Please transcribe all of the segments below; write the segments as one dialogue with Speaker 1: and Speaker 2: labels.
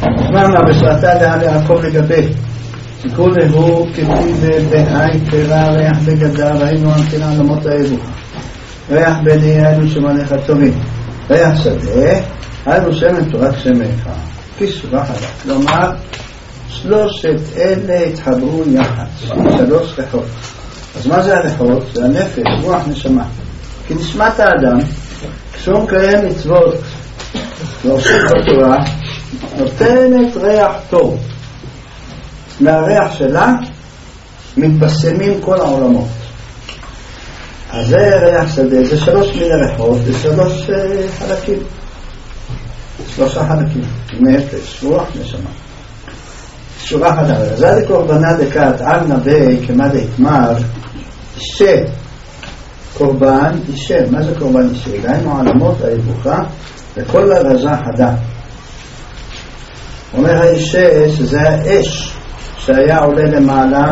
Speaker 1: מה בשעתה דעה לעקוב לגבי תיקון הוא כתיב בעי קרה ריח בגדה ראינו המתינה עולמות האבוכה ריח בני היינו שמניך טובים ריח שדה היינו שמן תורת שמך כסורה חדה כלומר שלושת אלה התחברו יחד שלוש ריחות. אז מה זה הריחות? זה הנפש, רוח, נשמה. כי נשמת האדם כשהוא מקיים מצוות ועושה בתורה נותנת ריח טוב. מהריח שלה מתבשמים כל העולמות. אז זה ריח שדה, זה שלוש מיני ריחות, זה שלוש חלקים. שלושה חלקים, נפש, רוח, נשמה. שורה חדה. זה קורבנה דקת על נבי כמה דהתמר אישה. קורבן אישה. מה זה קורבן אישה? דהיינו העולמות האבוכה וכל הרזה חדה. אומר האישה שזה האש שהיה עולה למעלה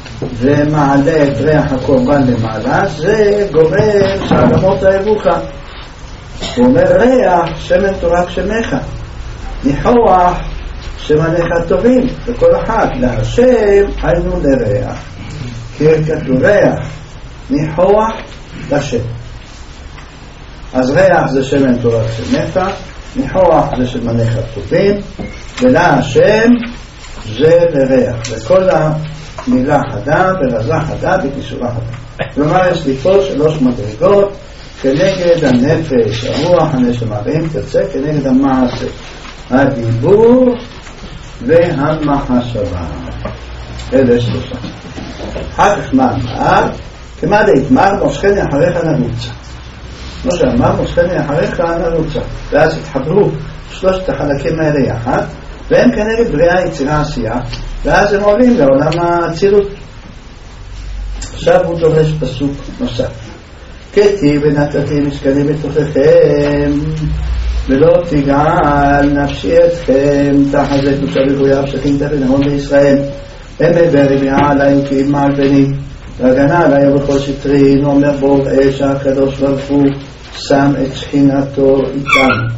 Speaker 1: ומעלה את ריח הקורבן למעלה, זה גורם שהעולמות האבוכה. הוא אומר ריח שמן תורת שמך, ניחוח שמניך טובים בכל אחד. להשם היינו לריח, כי כתוב ריח ניחוח לשם. אז ריח זה שמן תורת שמך, ניחוח זה שמניך טובים, ולהשם זה לריח. וכל המילה חדה ורזה חדה וכישורה חדה. כלומר יש לי פה שלוש מדרגות כנגד הנפש, הרוח, הנשמה, ואם תרצה כנגד המעשה, הדיבור והמחשבה. אלה שלושה. אחר כך מה אמר? כמה דהתמר מושכני אחריך נרוצה. כמו שאמר מושכני אחריך נרוצה. ואז התחברו שלושת החלקים האלה יחד, והם כנגד בריאה יצירה עשייה, ואז הם עולים לעולם האצילות. עכשיו הוא דורש פסוק נוסף. כתיב ונתתי משכני בתוככם ולא תגעל נפשי אתכם תחת זה קדושה וגויה ושכינתה ונהון בישראל הם מברמיה עליהם כי מעל בני והגנה עליהם בכל שטרין אומר בו אש הקדוש ברוך הוא שם את שכינתו איתנו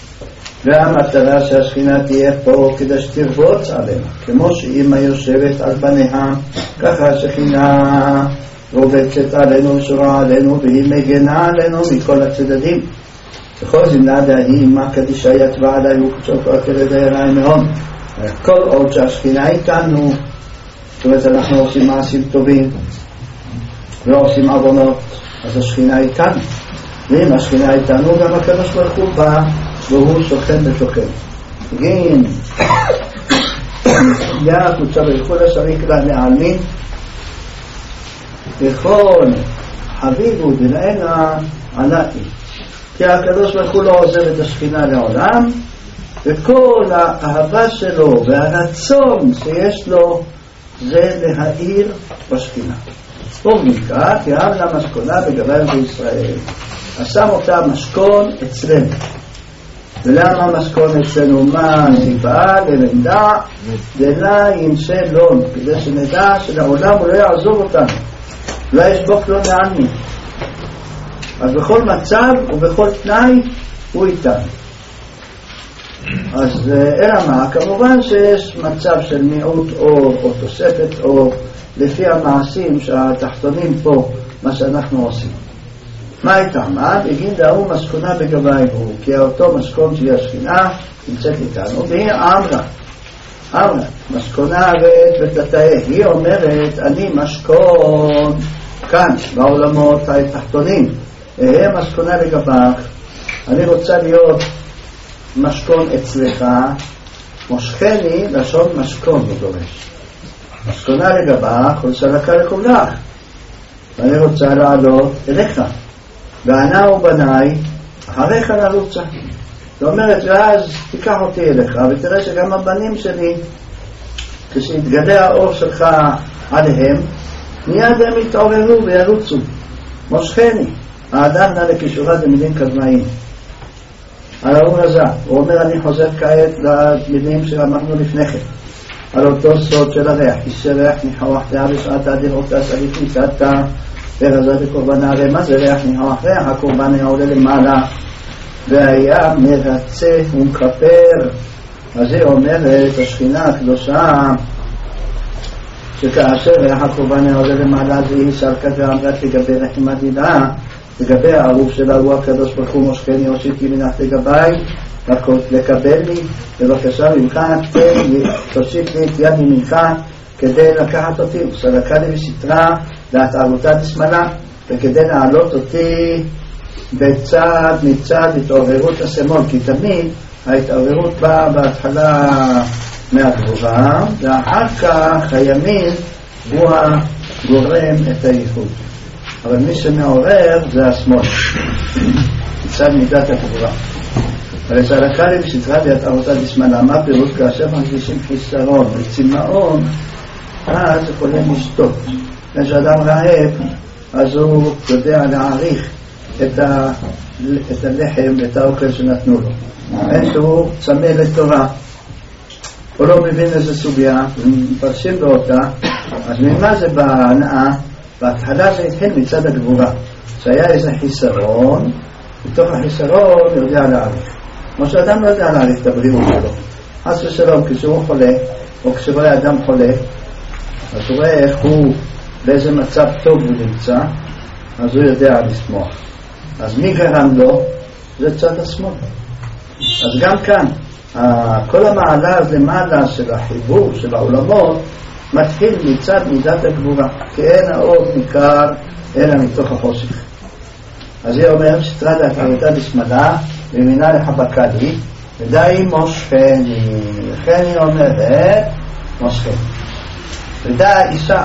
Speaker 1: והמטרה שהשכינה תהיה פה כדי שתרבוץ עלינו כמו שאמא יושבת על בניה ככה השכינה רובצת עלינו ושורה עלינו והיא מגנה עלינו מכל הצדדים וכל זמנה דהי מה קדישה יתבע עלינו קצור כל כרדה יראה מאוד כל עוד שהשכינה איתנו זאת אומרת אנחנו עושים מעשים טובים ולא עושים עוונות אז השכינה איתנו ואם השכינה איתנו גם הקדוש ברוך הוא בא והוא שוכן בתוכנו גין יאה קוצה בכל השריק לעלמין בכל חביבו דלענה ענתי כי הקדוש ברוך הוא לא עוזב את השכינה לעולם וכל האהבה שלו והרצון שיש לו זה להאיר בשכינה ובנקרא כי אהב לה משכונה בגבל בישראל שם אותה משכון אצלנו ולמה משכון אצלנו? מה הסיבה? ללמדע דלה ימצא לון כדי שנדע שלעולם הוא לא יעזוב אותנו לא ישבוק לו לעני אז בכל מצב ובכל תנאי הוא איתנו אז אלא מה? כמובן שיש מצב של מיעוט אור או תוספת אור לפי המעשים שהתחתונים פה מה שאנחנו עושים מה איתם? בגין דהוא משכונה בגבי הוא כי אותו משכון שהיא השכינה נמצאת איתנו והיא אמרה משכונה ראת ותתאה היא אומרת אני משכון כאן בעולמות התחתונים משכונה לגבך אני רוצה להיות משכון אצלך מושכני לשון משכון הוא דורש משכונה לגבך רוצה לקה לקובלך ואני רוצה לעלות אליך וענה ובניי אחריך נרוצה זאת אומרת ואז תיקח אותי אליך ותראה שגם הבנים שלי כשהתגלה האור שלך עליהם מיד הם יתעוררו וירוצו מושכני האדם נע לכישורה במילים קדמאים על האור הזה הוא אומר אני חוזר כעת למילים שאמרנו לפני כן על אותו סוד של הריח אישה ריח ניחוח דעה בשעת הדירותה סליף ניסתה ורזה בקורבנה הרי מה זה ריח ניחוח ריח הקורבן היה עולה למעלה והיה מרצה ומכפר אז היא אומרת, השכינה הקדושה, שכאשר ריח הקורבן העולה למעלה זה היא סלקת ואמרת לגבי רחימת דינה, לגבי הערוב שלה הוא הקדוש ברוך הוא מושכני הושיטי מנחת לגבי לקבל לי בבקשה ממך, תושיט לי את יד ממך כדי לקחת אותי, וסלקה לי בסתרה להתערותת השמאלה, וכדי להעלות אותי מצד התעוררות השמאל, כי תמיד ההתעוררות באה בהתחלה מהגבורה, ואחר כך הימין הוא הגורם את הייחוד. אבל מי שמעורר זה השמאל, מצד מידת הגבורה. וסלקה לי בסתרה להתערותת השמאלה, מה פירוש? כאשר מרגישים חיסרון וצמאון, אז יכולים לשתות. כשאדם רעב, אז הוא יודע להעריך את הלחם ואת האוכל שנתנו לו. שהוא צמא לתורה, הוא לא מבין איזה סוגיה, ומפרשים באותה, אז ממה זה בהנאה? בהתחלה זה התחיל מצד הגבורה, שהיה איזה חיסרון, בתוך החיסרון הוא יודע להעריך. כמו שאדם לא יודע להעריך את הבריאות שלו. חס ושלום, כשהוא חולה, או כשהוא אדם חולה, אז הוא רואה איך הוא, באיזה מצב טוב הוא נמצא, אז הוא יודע לשמוח. אז מי גרם לו? זה צד השמאל. אז גם כאן, כל המעלה למעלה של החיבור של העולמות מתחיל מצד מידת הגבורה, כי אין האור ניכר אלא מתוך החושך. אז היא אומרת שתרד להתערותת השמאלה ומינה לחבקה לי ודי מושכני. לכן היא אומרת מושכני. ודאי אישה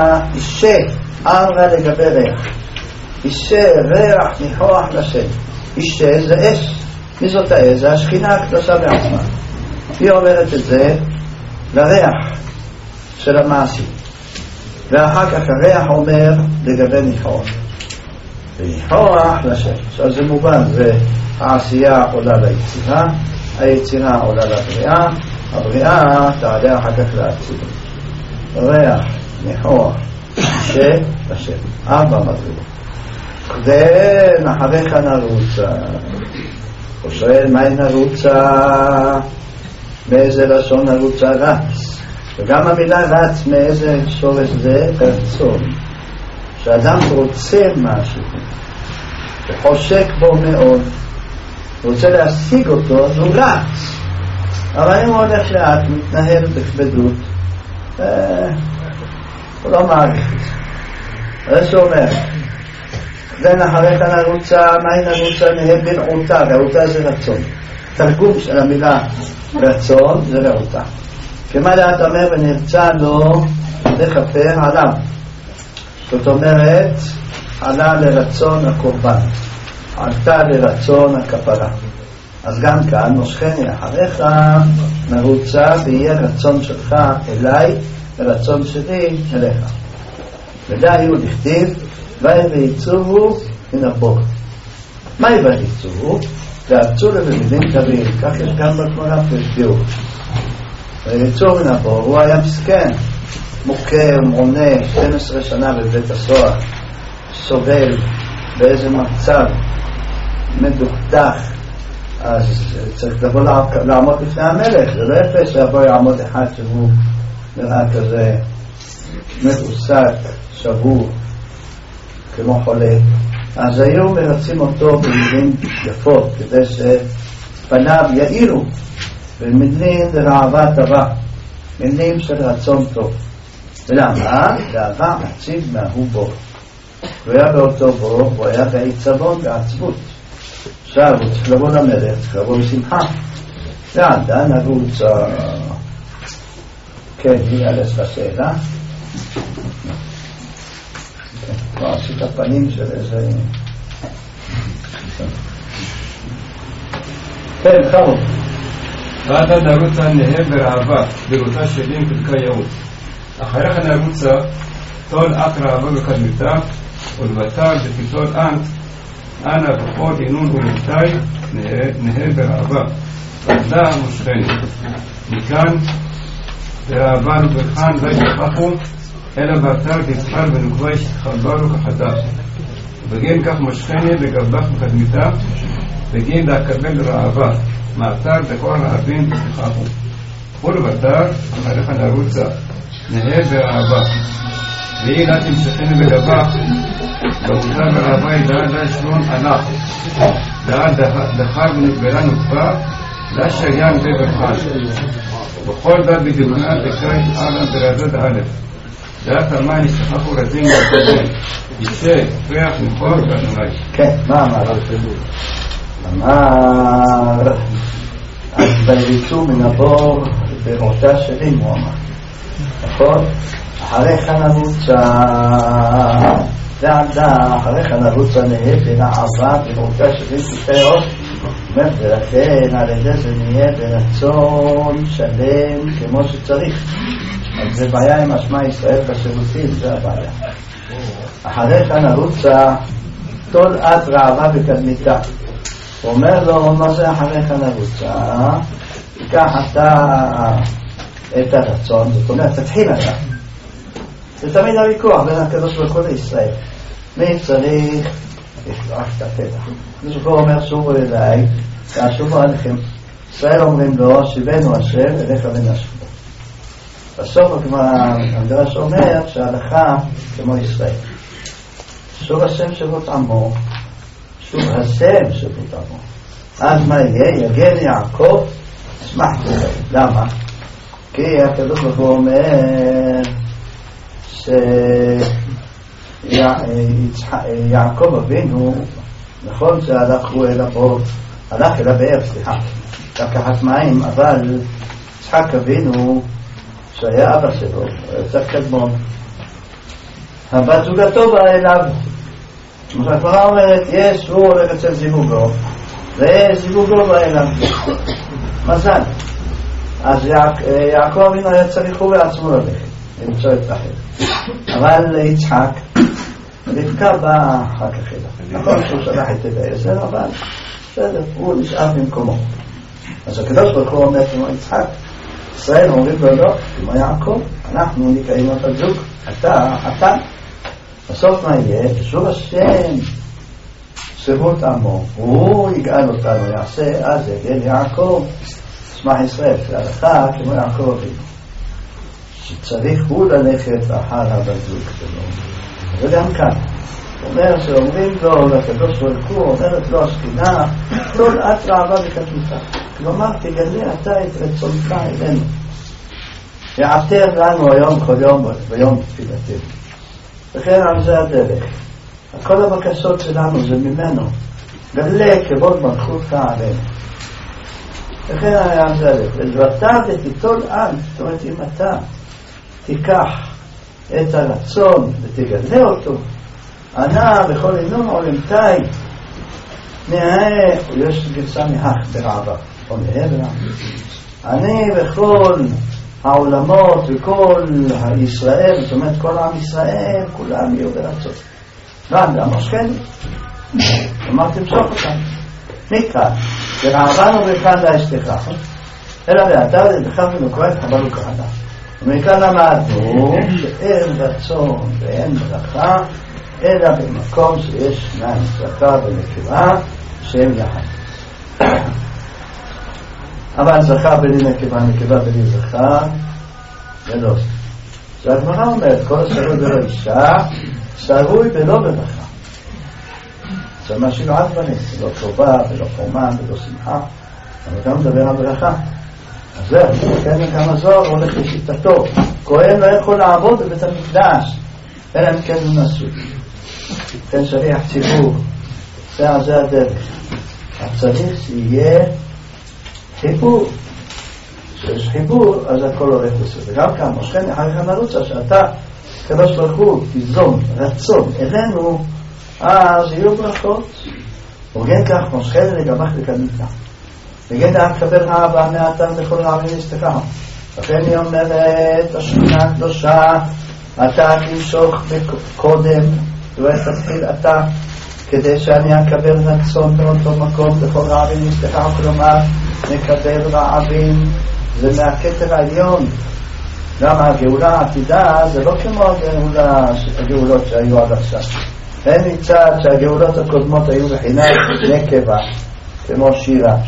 Speaker 1: אמרה לגבי ריח. אישה ריח ניחוח לשם. אישה זה אש. מי זאת האש? זה השכינה הקדושה בעצמה. היא אומרת את זה לריח של המעשי. ואחר כך הריח אומר לגבי ניחוח. וניחוח לשם. עכשיו זה מובן, זה העשייה עולה ליצירה, היצירה עולה לבריאה, הבריאה תעלה אחר כך להציל. ריח, ניחוח, לשם. 4 מדרגות. ואחריך נרוצה. הוא שואל מהי נרוצה? באיזה לשון נרוצה? רץ. וגם המילה רץ מאיזה שורש זה? רצון. שאדם רוצה משהו וחושק בו מאוד, הוא רוצה להשיג אותו, אז הוא רץ. אבל אם הוא הולך לאט, מתנהל בכבדות, הוא לא מעריך את זה. זה שאומר then אחריך נרוצה, מהי נרוצה? נהיה ברעותה. רעותה זה רצון. תרגום של המילה רצון זה רעותה. כמה דעת אומר ונרצה לו לכפר עליו. זאת אומרת עלה לרצון הקורבן, עלתה לרצון הכפרה. אז גם כאן מושכני אחריך נרוצה ויהיה רצון שלך אליי ורצון שלי אליך. ודאי הוא לכתיב ויצובו מן הבור. מה ויצובו? ועצו לבמילים קרים. כך יש גם בתמונה פרטיור. ויצובו מן הבור. הוא היה מסכן, מוכר, מונה 12 שנה בבית הסוהר, סובל באיזה מצב מדוכדך. אז צריך לבוא לעמוד לפני המלך. זה לא יפה שיבוא יעמוד אחד שהוא נראה כזה מבוסק, שבור, כמו חולה. אז היו מרצים אותו במילים יפות כדי שפניו יאירו, במילים לרעבה טובה, מילים של רצון טוב. ולמה? גאווה מציב מההוא בור. הוא היה באותו בור, הוא היה בעיצבון בעצבות. עכשיו הוא צריך לבוא למלך, צריך לבוא בשמחה. ועדה נרוץ. כן, היא עלס לשאלה. כבר עשית הפנים של איזה... כן, חרוב.
Speaker 2: ועדה נרוצה נהיה ברעבה, ברותה שלי עם פלקה יעוד. אחריך נרוצה, תול אק רעבה בקדמיתה, ולבטר ותיטול אנט, אנא בכל עינון ומתי נהיה ברעבה. ועדה מושכני. מכאן, ברעבה וברכן לא ישפחו, אלא באתר תזכר ונוקבה שתחברו כחדש. ובגין כך מושכני לגבך בקדמיתה, בגין להקבל רעבה. מאתר דקור רבים ותכחו ולבטר אחריך נרוצה נהיה באהבה והיא לה תמשכני בגבה ועותה באהבה ידעה לה שלון ענך דעה דחר ונקבלה נוקפה לה שריין בברחן בכל דת בגבנה דקאי ארן ברזד א' דעת המים ישתחחו רזים מהקודם יצא פרח נפור ואדוני.
Speaker 1: כן, מה אמר? אמר אז ביריצו מן הבור בראשה שלי הוא אמר נכון? אחריך נרוצה ועדה אחריך נרוצה נהיה בין העבר בראשה שלי תפארות ולכן על ידי זה נהיה ברצון שלם כמו שצריך אז זה בעיה עם השמע ישראל בשירותים, זה הבעיה אחריך נרוצה תולעת רעבה בקדמיתה הוא אומר לו מה זה אחריך נרוצה תיקח אתה את הרצון זאת אומרת תתחיל אתה זה תמיד הוויכוח בין הקדוש ברוך הוא לישראל מי צריך לשלוח את הפתח הוא אומר שובו אליי שובו עליכם ישראל אומרים לו שיבנו השם אליך ונשבו בסוף המדרש אומר שההלכה כמו ישראל שוב השם שבות עמו שוב השם שבות עמו אז מה יהיה? יגן יעקב שמח תודה למה? כי הקדוש ברוך הוא אומר שיעקב אבינו נכון שהלכו אל הבור הלך אל הבאר סליחה לקחת מים אבל יצחק אבינו שהיה אבא שלו יצא קדמון הבת זוגתו באה אליו הגמרא אומרת יש הוא הולך אצל זיווגו וזיווגו בא אליו מזל אז יעקב אבינו היה צריך הוא בעצמו ללכת למצוא את רחל אבל יצחק רבקה באה אחר כך אליו נכון שהוא שלח את אליעזר אבל בסדר הוא נשאר במקומו אז הקדוש ברוך הוא אומר כמו יצחק ישראל אומרים לו לא כמו יעקב אנחנו נקיים את הזוג אתה בסוף מה יהיה? שוב השם שבות עמו הוא יגאל אותנו יעשה אז יגאל יעקב שמח ישראל שהלכה כמו יעקב אבינו שצריך הוא ללכת אחר הבזוג שלו וגם כאן הוא אומר שאומרים לו לקדוש ברוך הוא אומרת לו השכינה כל את רעבה בקדמותה כלומר תגלה אתה את רצונך אלינו יעתר לנו היום כל יום ביום תפילתנו וכן על זה הדרך כל הבקשות שלנו זה ממנו גלה כבוד מלכותך עלינו וכן על זה הדרך ואתה ותיטול על זאת אומרת אם אתה תיקח את הרצון ותגלה אותו ענה בכל עינון עולמתי נאה יש גרסה מהך ברעבה או נאה ברעבה אני בכל העולמות וכל ישראל זאת אומרת כל עם ישראל כולם יהיו ברצון גם השכן אמר תמשוך אותם מכאן ורעבנו וכאן להשתכח אלא באתר לדחף ונוקראת חבלו כהדה ומכאן למדנו שאין רצון ואין ברכה אלא במקום שיש שניים זכר ונקבה שהם יחד אבל זכר בלי נקבה נקבה בלי זכר ולא זה הגמרא אומרת כל השרוי בלא אישה שרוי בלא ברכה זה מה שנועד בנס לא טובה ולא חומה ולא שמחה אבל גם מדבר על ברכה אז זהו, כן גם הזוהר הולך לשיטתו כהן לא יכול לעבוד בבית המקדש אלא אם כן הוא נשוי כן שליח ציבור זה הדרך צריך שיהיה חיבור שיש חיבור אז הכל הולך בסדר וגם כאן מושכן אחר כך נרוצה שאתה קדוש ברוך הוא תיזום רצון אלינו אז יהיו ברכות וגם כך מושכן לגמך לקדמיתה וגם דעת קבל אהבה מעתם לכל העמים יסתכם לכן היא אומרת השכינה הקדושה אתה תמשוך קודם ותתחיל אתה כדי שאני אקבל רצון באותו מקום בכל רעבים יסתכם כלומר מקבל רעבים זה מהכתר העליון גם הגאולה העתידה זה לא כמו הגאולות שהיו עד עכשיו אין מצד שהגאולות הקודמות היו בחינת נקבה כמו שירה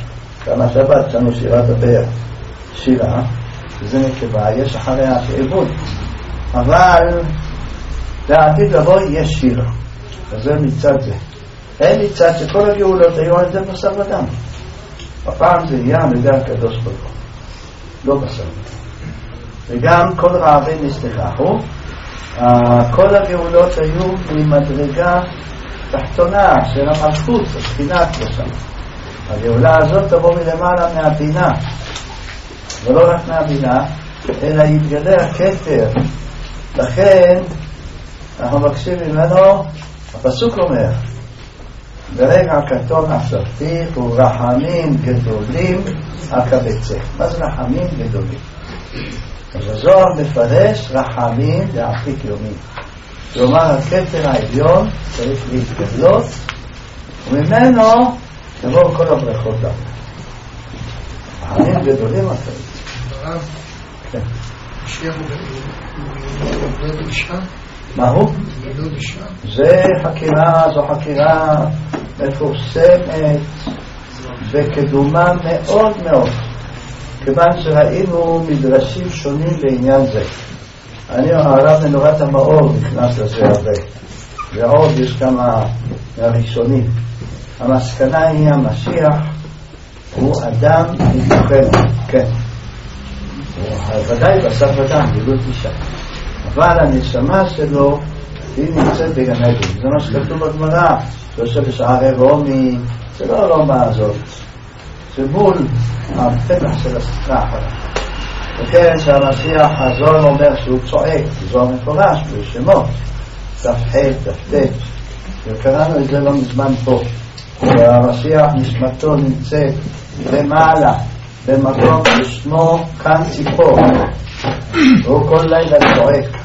Speaker 1: שנה שבת לנו שירת הבאר, שירה, וזה נקבה, יש אחריה שעבוד, אבל לעתיד לבוא יש שיר, וזה מצד זה. אין מצד שכל הגאולות היו על זה בשר ודם. הפעם זה יהיה מידי הקדוש ברוך הוא, לא בשר ודם. וגם כל רעבי נסתכחו, כל הגאולות היו ממדרגה תחתונה של המלכות, הבחינת לשם. הגאולה הזאת תבוא מלמעלה מהבינה, ולא רק מהבינה, אלא יתגלה הכתר. לכן אנחנו מבקשים ממנו, הפסוק אומר, ברגע קטון אספתיך ורחמים גדולים אקבצך. מה זה רחמים גדולים? אז הזוהר מפרש רחמים לעתיק יומי. כלומר, הכתר העליון צריך להתגלות, וממנו תבואו כל הברכות לנו. רחמים גדולים אקבצך. כן.
Speaker 3: משיח הוא גדול אישה?
Speaker 1: מה הוא?
Speaker 3: גדול אישה?
Speaker 1: זה חקירה, זו חקירה מפורסמת וקדומה מאוד מאוד, כיוון שראינו מדרשים שונים בעניין זה. הרב מנורת המאור נכנס לזה הרבה, ועוד יש כמה מהראשונים. המסקנה היא המשיח הוא אדם מתוכנו, כן, ודאי בשר ודם, גדלות אישה, אבל הנשמה שלו היא נמצאת בגן עדן. זה מה שכתוב בגמרא, שיושב בשערי רומי, זה לא הרומא הזאת, זה מול הפתח של הסטרה. וכן שהמשיח הזוהר אומר שהוא צועק, זוהר מפורש בשמות ת"ח ת"ט, וקראנו את זה לא מזמן פה, והמשיח נשמתו נמצאת למעלה במקום ששמו כאן ציפור, והוא כל לילה צועק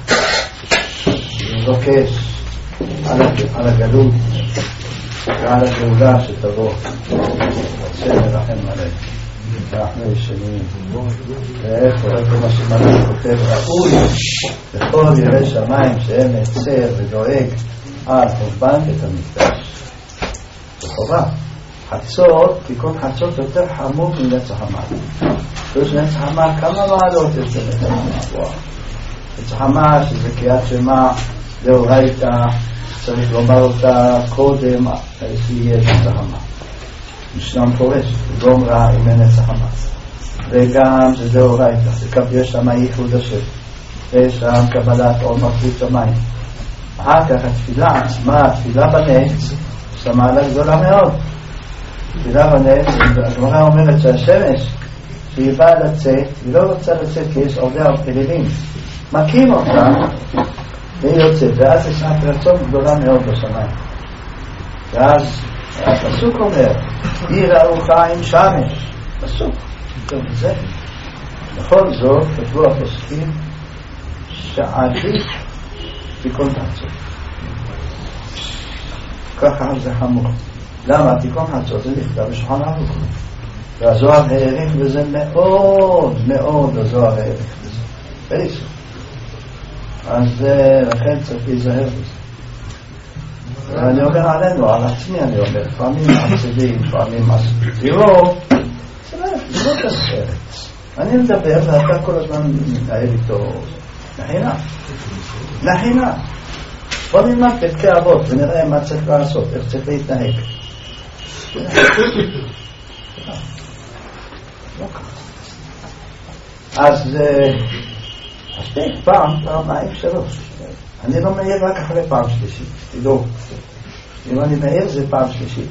Speaker 1: וזוקש על הגלות ועל הגאולה שתבוא. רוצה לרחם עליהם, אנחנו ישנים. ואיפה מה שמלך כותב, ראוי לכל ירא שמיים שהם מצר ודואג על חורבן בית המקדש. זה חובה. חצות, תיקון חצות יותר חמור מנצח המעלה. יש נצח המעלה, כמה מעלות יש לנצח המעלה? נצח המעלה שזה קריאת שמע לאורייתא, צריך לומר אותה קודם, שיהיה נצח המעלה. משנה מפורש, גום רע אם אין נצח המעלה. וגם זה לאורייתא, יש שם ייחוד השם, יש שם קבלת עול מלכות שמיים. אחר כך התפילה עצמה, התפילה בנץ, יש לה מעלה גדולה מאוד. תפילה בנץ, הגמרא אומרת שהשמש שהיא באה לצאת, היא לא רוצה לצאת כי יש עובדי אלילים, מקים אותה והיא יוצאת, ואז יש שעת רצון גדולה מאוד בשמיים. ואז הפסוק אומר יראוך עם שמש, פסוק זה. בכל זאת כתבו הפוסקים שעדיף תיקון חצות, ככה זה חמור. למה? תיקון חצות זה נכתב בשולחן ערוך, והזוהר העריך בזה מאוד מאוד, הזוהר העריך בזה בריסו, אז לכן צריך להיזהר בזה. ואני אומר עלינו, על עצמי אני אומר, לפעמים עצבים, לפעמים תראו, זה לא תחרת. אני מדבר ואתה כל הזמן מתנהל איתו נחינה. בוא נלמד פרקי אבות ונראה מה צריך לעשות, איך צריך להתנהג. אז פעם, פעמיים, שלוש. אני לא מעיר רק אחרי פעם שלישית, תדעו. אם אני מעיר זה פעם שלישית.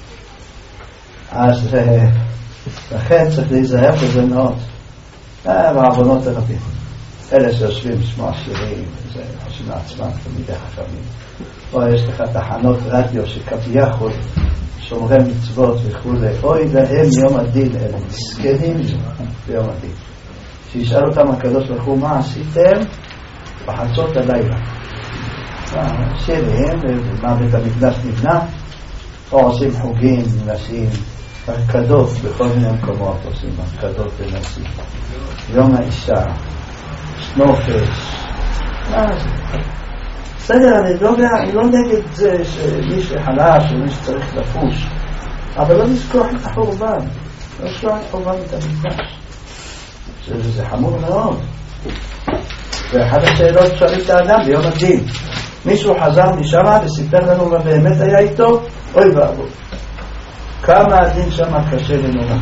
Speaker 1: אז לכן צריך להיזהר בזה מאוד. בעוונות הרבים. אלה שיושבים לשמוע שירים, זה חושבים לעצמם תלמידי חכמים. או יש לך תחנות רדיו שכביכול שומרי מצוות וכו'. אוי להם יום הדין, אלה מסכנים ביום הדין. שישאל אותם הקדוש ברוך הוא, מה עשיתם בחצות הלילה? שירים, מה בית המקדש נבנה, או עושים חוגים לנשים, הקדות בכל מיני מקומות, עושים הקדות לנשים, יום האישה, סנופש, בסדר, אני לא נגד זה שמי שחלש ומי שצריך לפוש, אבל לא נזכוח את החורבן. לא שואל חורבן את המקדש. זה חמור מאוד. ואחת השאלות שואלים את האדם ביום הדין, מישהו חזר משם וסיפר לנו מה באמת היה איתו, אוי ואבוי, כמה הדין שם קשה ונורא.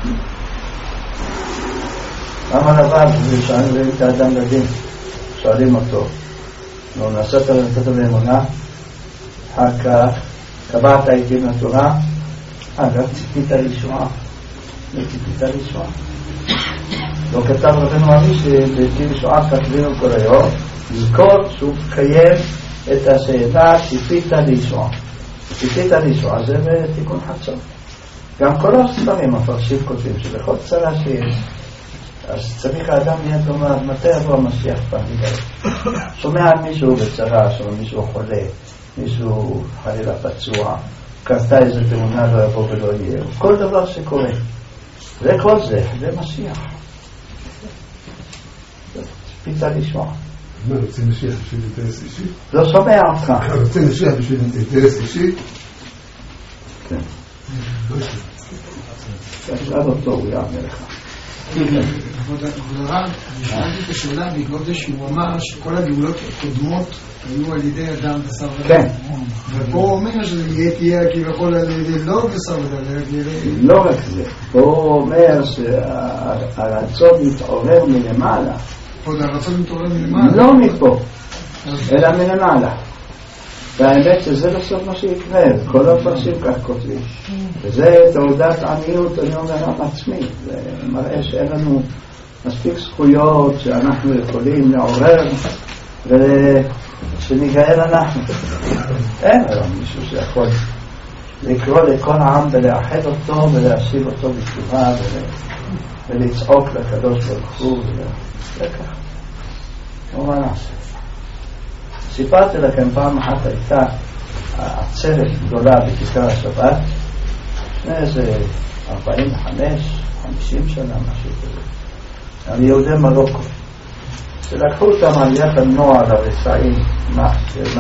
Speaker 1: למה לבד ושואלים את האדם לדין, שואלים אותו, נעשית באמונה, אחר כך קבעת איתי מהתורה, אגב ציפית לישועה, לא כתב רבנו מאמין שבציפי לישועה כתבינו כל היום, לזכור שהוא קיים את השאלה ציפית לישועה, זה בתיקון חצות. גם כל הספרים הפרשים כותבים שבכל צרה שיש, אז צריך האדם מיד לומר מתי יבוא המשיח פעם יגאל. שומע מישהו בצרה, שומע מישהו חולה, מישהו חלילה פצוע, קרתה איזו תאונה, לא יבוא ולא יהיה, כל דבר שקורה, וכל זה משיח. ציפית לישועה.
Speaker 4: מה, רוצים משיח בשביל אינטרס אישי?
Speaker 1: לא שומע אותך.
Speaker 4: רוצים משיח בשביל אינטרס אישי?
Speaker 1: כן. תשאל אותו, הוא יענה לך.
Speaker 3: כבוד הרב, שאלתי את השאלה בעקבות זה שהוא אמר שכל הגאולות הקודמות היו על ידי אדם בשר ודם.
Speaker 1: כן.
Speaker 3: ופה הוא אומר שזה תהיה כביכול על ידי לא בשר ודם.
Speaker 1: לא רק זה, הוא אומר שהרצון מתעורר מלמעלה.
Speaker 3: עוד הרצון מתעורר מלמעלה?
Speaker 1: לא מפה, אלא מלמעלה. והאמת שזה בסוף מה שיקרה, כל הפרשים כך כותבים. וזה תעודת עניות, אני אומר על עצמי. זה מראה שאין לנו מספיק זכויות שאנחנו יכולים לעורר ושניגאל אנחנו. אין היום מישהו שיכול לקרוא לכל העם ולאחד אותו ולהשיב אותו בתשובה ולצעוק לקדוש ברוך הוא זה ככה. לא מה נעשה. סיפרתי לכם פעם אחת הייתה עצרת גדולה בכיכר השבת לפני איזה 45, 50 שנה משהו כזה על יהודי מרוקו שלקחו אותם על יד הנוער הרשעים מה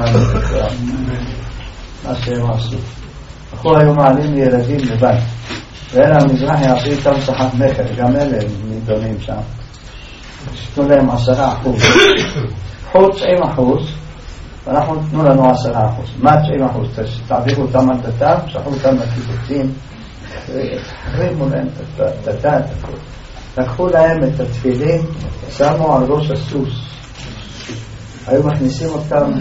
Speaker 1: שהם עשו. אנחנו היו מעלים ילדים לבית ואלה המזרחי עשו איתם שחק מכר, גם אלה נידונים שם, שתנו להם 10%, חוץ 90%, ואנחנו נתנו לנו 10%. מה 90%? תעבירו אותם על דתם, שלחו אותם לקיבוצים, החרימו להם את הדת, לקחו להם את התפילין, שמו על ראש הסוס, היו מכניסים אותם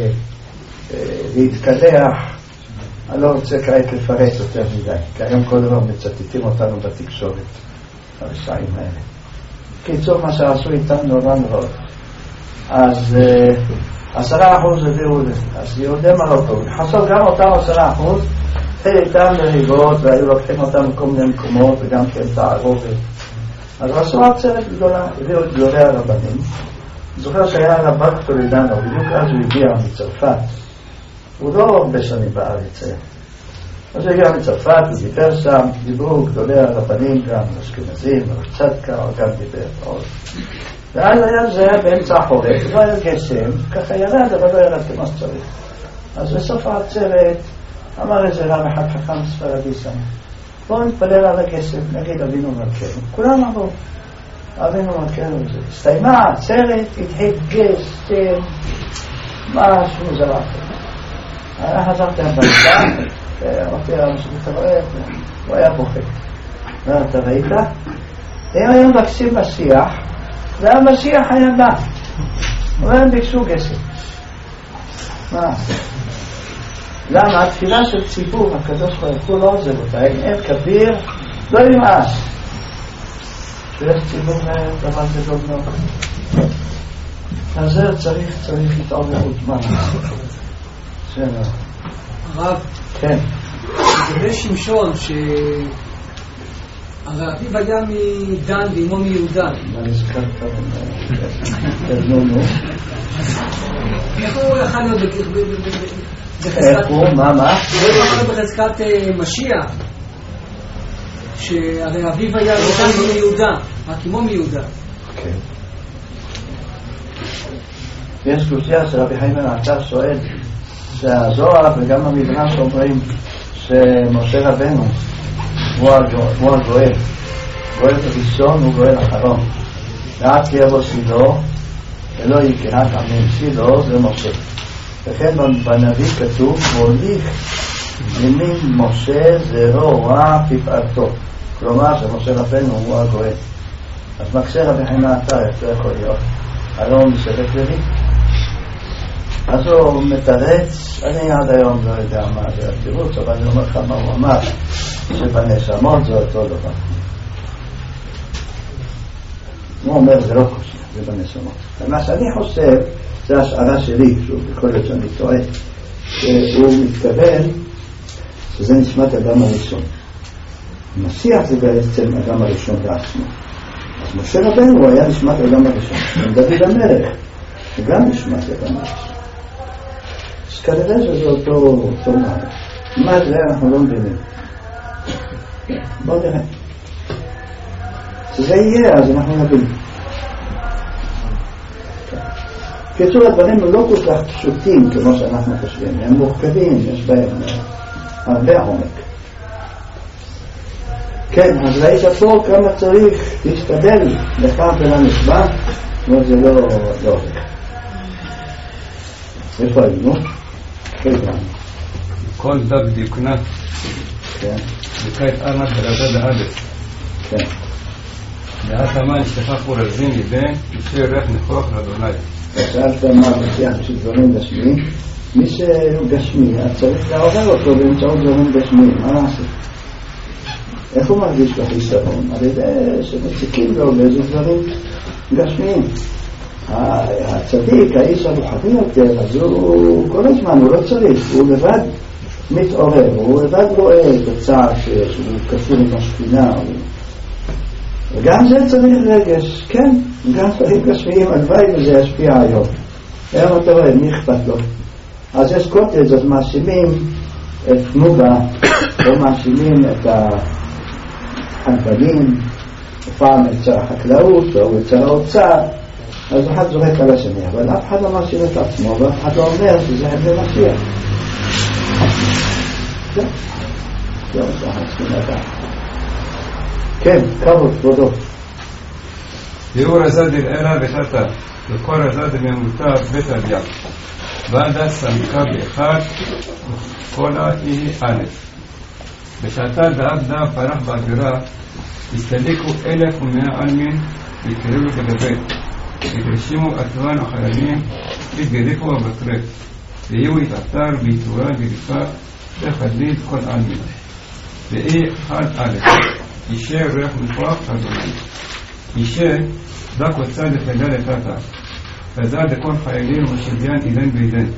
Speaker 1: להתקלח. אני לא רוצה כעת לפרט יותר מדי, כי היום כל דבר מצטטים אותנו בתקשורת, הרשעים האלה. קיצור, מה שעשו איתם נורא נורא. אז 10% הביאו לזה. אז יהודי מרוקו, חסור גם אותם 10%, התחיל איתם לריבות, והיו לוקחים אותם לכל מיני מקומות, וגם כן תערובת. אז עשו עצרת גדולה, הביאו את גדולי הרבנים. זוכר שהיה רבק טולדנו, בדיוק אז הוא הגיע מצרפת. הוא לא הרבה שנים בארץ היה. אז הוא הגיע מצרפת, הוא דיבר שם, דיברו גדולי הרבנים, גם אשכנזים, צדקה, גם דיבר עוד. ואז זה היה באמצע החורף, לא היה גשם, ככה ירד, אבל לא ירד כמו שצריך. אז בסוף העצרת אמר איזה רב אחד חכם ספרדי שם, בואו נתפלל על הגשם, נגיד אבינו מלכנו. כולם אמרו, אבינו מלכנו וזה. הסתיימה העצרת, התחיל גשם, משהו זרק. חזרתי הביתה, אמרתי לאנשים, אתה רואה, הוא היה בוכה. אתה ראית? הם היו מבקשים משיח, והמשיח היה בא. והם ביקשו גשם. מה? למה? התפילה של ציבור, הקדוש ברוך הוא לא עוזב אותה, אין כביר, לא ימאס. ויש ציבור דבר גדול מאוד. אז זה צריך להתעוררות. מה?
Speaker 5: הרב,
Speaker 1: כן.
Speaker 5: לגבי שמשון, הרי אביו היה מדן ואימו מיהודה.
Speaker 1: מה נזכרת? נו.
Speaker 5: איך הוא יכול להיות
Speaker 1: איך הוא? מה?
Speaker 5: הוא יכול להיות בחזקת משיח, שהרי אביו היה מדן ומיהודה, רק אימו מיהודה.
Speaker 1: כן. יש קושיה של רבי חיים בן עטר שואל שהזוהר וגם המדרש אומרים שמשה רבנו הוא הגואל. גואל הראשון הוא גואל אחרון. ועד כי יבוא סילו, ולא יקראת עמים סילו, זה משה. וכן בנביא כתוב, מוליך ימין משה זרוע תפארתו. כלומר שמשה רבנו הוא הגואל. אז מקשה רבי חנינא אתה, איך זה יכול להיות? הלא הוא משבט לוי. אז הוא מתרץ, אני עד היום לא יודע מה זה התירוץ, אבל אני אומר לך מה הוא אמר, שבנשמות זה אותו דבר. הוא אומר זה לא קושי, זה בנשמות. ומה שאני חושב, זה השערה שלי, שוב, יכול להיות שאני טועה, שהוא מתכוון שזה נשמת אדם הראשון. משיח זה בעצם אדם הראשון בעצמו. אז משה רבנו היה נשמת אדם הראשון. דוד המלך, שגם נשמת אדם הראשון. אז כנראה שזה אותו מעלה. מה זה אנחנו לא מבינים. בואו נראה. שזה יהיה, אז אנחנו נבין. קיצור, הדברים הם לא כל כך פשוטים כמו שאנחנו חושבים. הם מורכבים, יש בהם הרבה עומק. כן, אז ראית פה כמה צריך להשתדל לכך ולנשבע, אבל זה לא עובד. איפה היינו?
Speaker 2: כל דב דיוקנה.
Speaker 1: כן.
Speaker 2: וכעת ארנק ולעדה לאלף.
Speaker 1: כן.
Speaker 2: לאט המן שתפה פורזים יבן, ישי ריח נכוח לאדוני.
Speaker 1: שאלת מה משיח של דברים גשמיים, מי שהוא גשמי, אז צריך לעורר אותו באמצעות דברים גשמיים, מה נעשה? איך הוא מרגיש בחיסרון? על ידי שמציקים לו באיזה דברים גשמיים. הצדיק, האיש הרוחני יותר, אז הוא כל הזמן, הוא לא צריך, הוא לבד מתעורר, הוא לבד רואה את הצער שיש, הוא כפול עם השכינה, וגם זה צריך רגש, כן, גם דברים גשמיים, הלוואי וזה ישפיע היום. היום אתה רואה, מי אכפת לו? אז יש קוטג', אז מאשימים את תנובה, או מאשימים את החנפנים, פעם את שר החקלאות, או את שר האוצר, אז אחד זורק על השני, אבל אף אחד לא מאשים את עצמו, ואף אחד לא אומר שזה הבן משיח. זהו. זהו, אנחנו צריכים לדעת. כן, כבוד, כבודו.
Speaker 2: יאור הזד אל אלה וחטא, וכל הזד ממותה בית אביה. ועדה סמכה באחד, כל היא א'. בשעתה דאגדה פרח באווירה, הסתליקו 1,100 עלמין, וקראו כדבק. ותרשימו עטוון החיילים, ותגריפו הבטרק. ויהיו התעתר ביתורה גריפה, וחדלית כל עלמין. ואי אחד א'. אישה ריח מכוח אדוני. אישה דק הוצא לפדה לתתה. פדה דכל חיילים ושדיין אילן ואילן.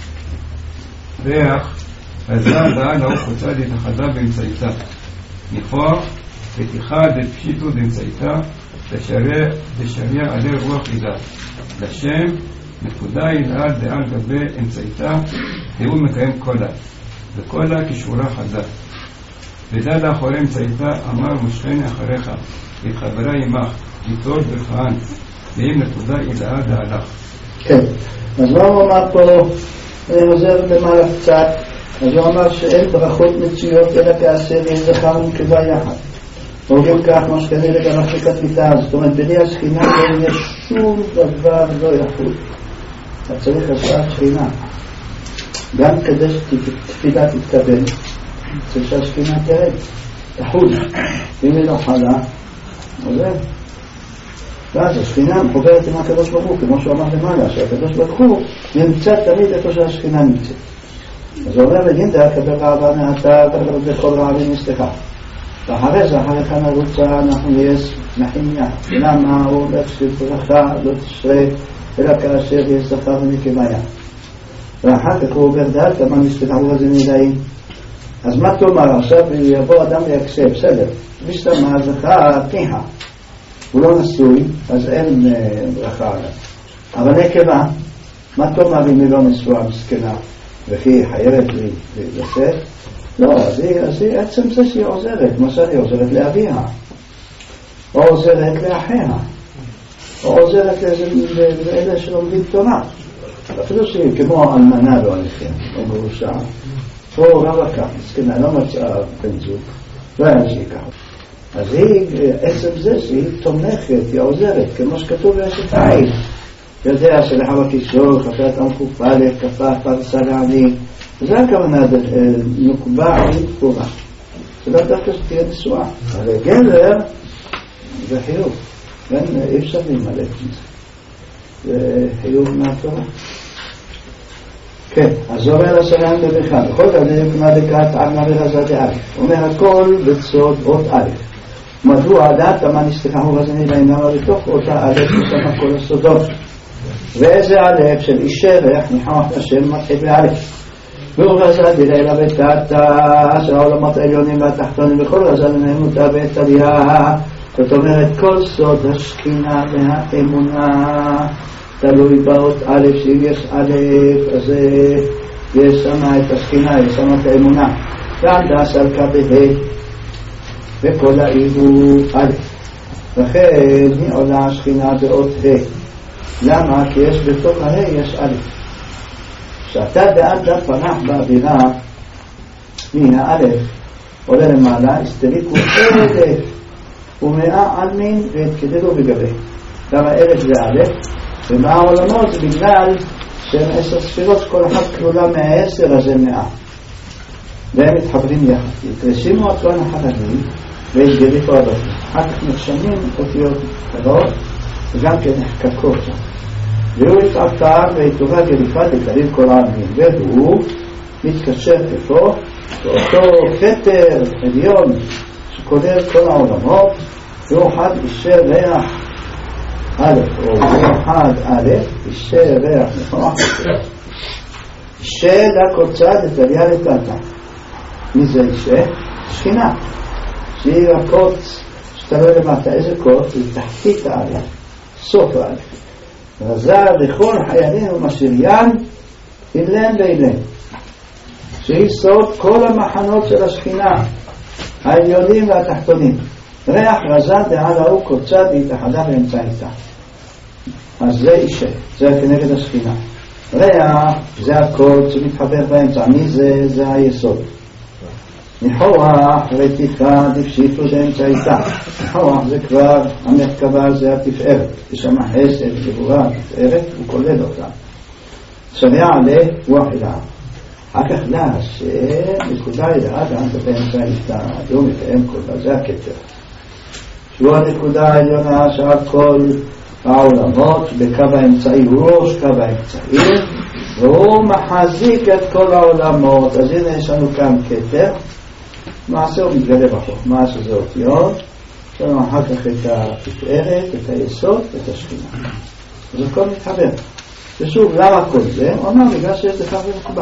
Speaker 2: ריח פדה דעה לאוך הוצא לתחדה באמצעיתה. מכוח ותיחה דפשיטו באמצעיתה. דשריה עלי רוח אידה. לשם נקודה ילעד דעה גבי אמצעיתה. והוא מקיים קולה. וקולה כשורה חדה. ודד אחורי אמצעיתה אמר מושכני אחריך, התחברה עמך, יתור ברכהן, ואם נקודה ילאה דהלך.
Speaker 1: כן, אז מה הוא אמר פה, אני עוזר למעלה קצת, אז הוא אמר שאין ברכות מצויות אלא כאשר יש זכר ונקבה יחד. אומרים כך, מושכני לגבי שכתביתה, זאת אומרת, בלי השכינה לא יהיה שום דבר לא יכול. אתה צריך השפעת שכינה. גם כדי שתפילה תתקבל, צריך שהשכינה תרד, תחול. אם היא לא חלה, עוזר. ואז השכינה מחוברת עם הקדוש ברוך הוא, כמו שהוא אמר למעלה, שהקדוש ברוך הוא נמצא תמיד איפה שהשכינה נמצאת. אז הוא אומר לגינדה, הקבל רעבה נעתה, בכל רעבים נסתכה. ואחרי זה, אחרי כאן הרוצה, אנחנו נהיה שמחים יחד. למה הוא הולך שברכה לא תשרה, אלא כאשר יש זכר ונקבה יחד. ואחר כך הוא עובר דעת, למה נסתכחו לזה נדעים. אז מה תאמר עכשיו, יבוא אדם ויקשה, בסדר, משתמה זכר פיחה. הוא לא נשוי, אז אין ברכה עליו. אבל נקבה, מה תאמר אם היא לא נשואה מסכנה, וכי היא חייבת לשאת? לא, אז עצם זה שהיא עוזרת, מה שהיא עוזרת לאביה, או עוזרת לאחיה, או עוזרת לאלה שלומדים תורה. אפילו שהיא כמו אלמנה לא הולכת, או גרושה, או רווקה, מסכנה, לא מצאה בן זוג, לא היה שיקח. אז היא, עצם זה שהיא תומכת, היא עוזרת, כמו שכתוב באשת חיל. יודע שלחם הקישור, חפרת המכופלת, כפה פרסה לעני. זה הכוונה, נוקבה היא תקורה. זה לא דווקא שתהיה נשואה. אבל גבר זה חיוב. אי אפשר להימלט מזה. זה חיוב מהתורה. כן, אז זה אומר השלם בבחר. בכל זאת, מה דקת עלמה ורזה דא'. אומר הכל בצוד אות א'. מדוע הדעת מה נסתכה הוא רזני לעינמה בתוך אותה א' בסך כל הסודות. ואיזה א' של איש שרח ניחוח השם מתחיל בא'. והוא רזה דלילה בתתה של העולמות העליונים והתחתונים וכל רזה לנהמותה ואת עלייה. זאת אומרת כל סוד השכינה והאמונה תלוי באות א' שאם יש א' אז יש שמה את השכינה, יש שמה את האמונה ועמדה סלקה בה' וכל העיר הוא א' לכן היא עולה השכינה באות ה' למה? כי יש בתוך ה' יש א' כשאתה דעת פנח באווירה מן הא' עולה למעלה הסתריקו 1,000 ומאה עלמין והתקדלו בגבי למה 1,000 זה א' ומה העולמות זה בגלל שהם 10 ספירות כל אחת כלולה 110 אז זה 100 והם מתחברים יחד יתרשימו את כל החללים והתגריפו הבתים אחר כך נרשמים אותיות אחרות וגם כן נחקקות והוא התעטר והתעורר גריפה לקריב כל העלמין והוא מתקשר איפה באותו כתר עליון שכולל כל העולמות והוא חד אישר ריח א' או חד א' אישר ריח נכון? אישר לקוצד את עליה לטלטה מי זה אישר? שכינה שהיא הקוץ שתראה למטה איזה קוץ היא תחתית העליה סוף העליה רזה לכל חיילים ומשיריין אילן ואילן שהיא סוף כל המחנות של השכינה העליונים והתחתונים ריח רזה דעל ההוא קוצה והתאחדה באמצע איתה אז זה אישה, זה כנגד השכינה ריח זה הקוד שמתחבר באמצע מי זה? זה היסוד ניחוח רתיחה דפשיפו באמצע איתה ניחוח זה כבר המרכבה זה התפארת יש שם חסד גבורה תפארת הוא כולל אותה שריע עלה הוא אחילה אחר כך לה שנקודה ידעה גם באמצע איתה לא מתאם כל זה הכתר שהוא הנקודה העליונה שעד כל העולמות בקו האמצעי הוא ראש קו האמצעי והוא מחזיק את כל העולמות אז הנה יש לנו כאן כתר מעשה הוא מתגלה בחוך מעשה זה אותיות יש לנו אחר כך את התפארת את היסוד את השכינה אז הכל מתחבר ושוב למה כל זה? הוא אומר בגלל שיש לך ומקובל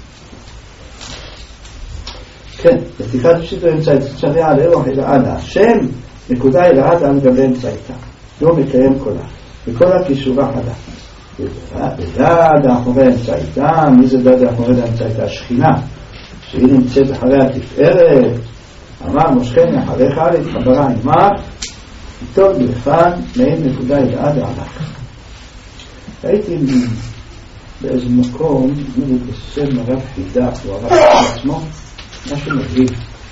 Speaker 1: כן, בתיקת פשיטו אמצעית שריע עליהו אלעד השם נקודה אלעד על גבי אמצעיתה לא מקיים כולה וכל הכישורה חדה בדד האחורי אמצעיתה מי זה דד האחורי אמצעיתה? השכינה שהיא נמצאת אחרי התפארת אמר מושכני אחריך להתחברה עמך איתו בלחן מעין נקודה אלעד העלק הייתי באיזה מקום נגיד בשם הרב חידה או הרב עצמו משהו מדהים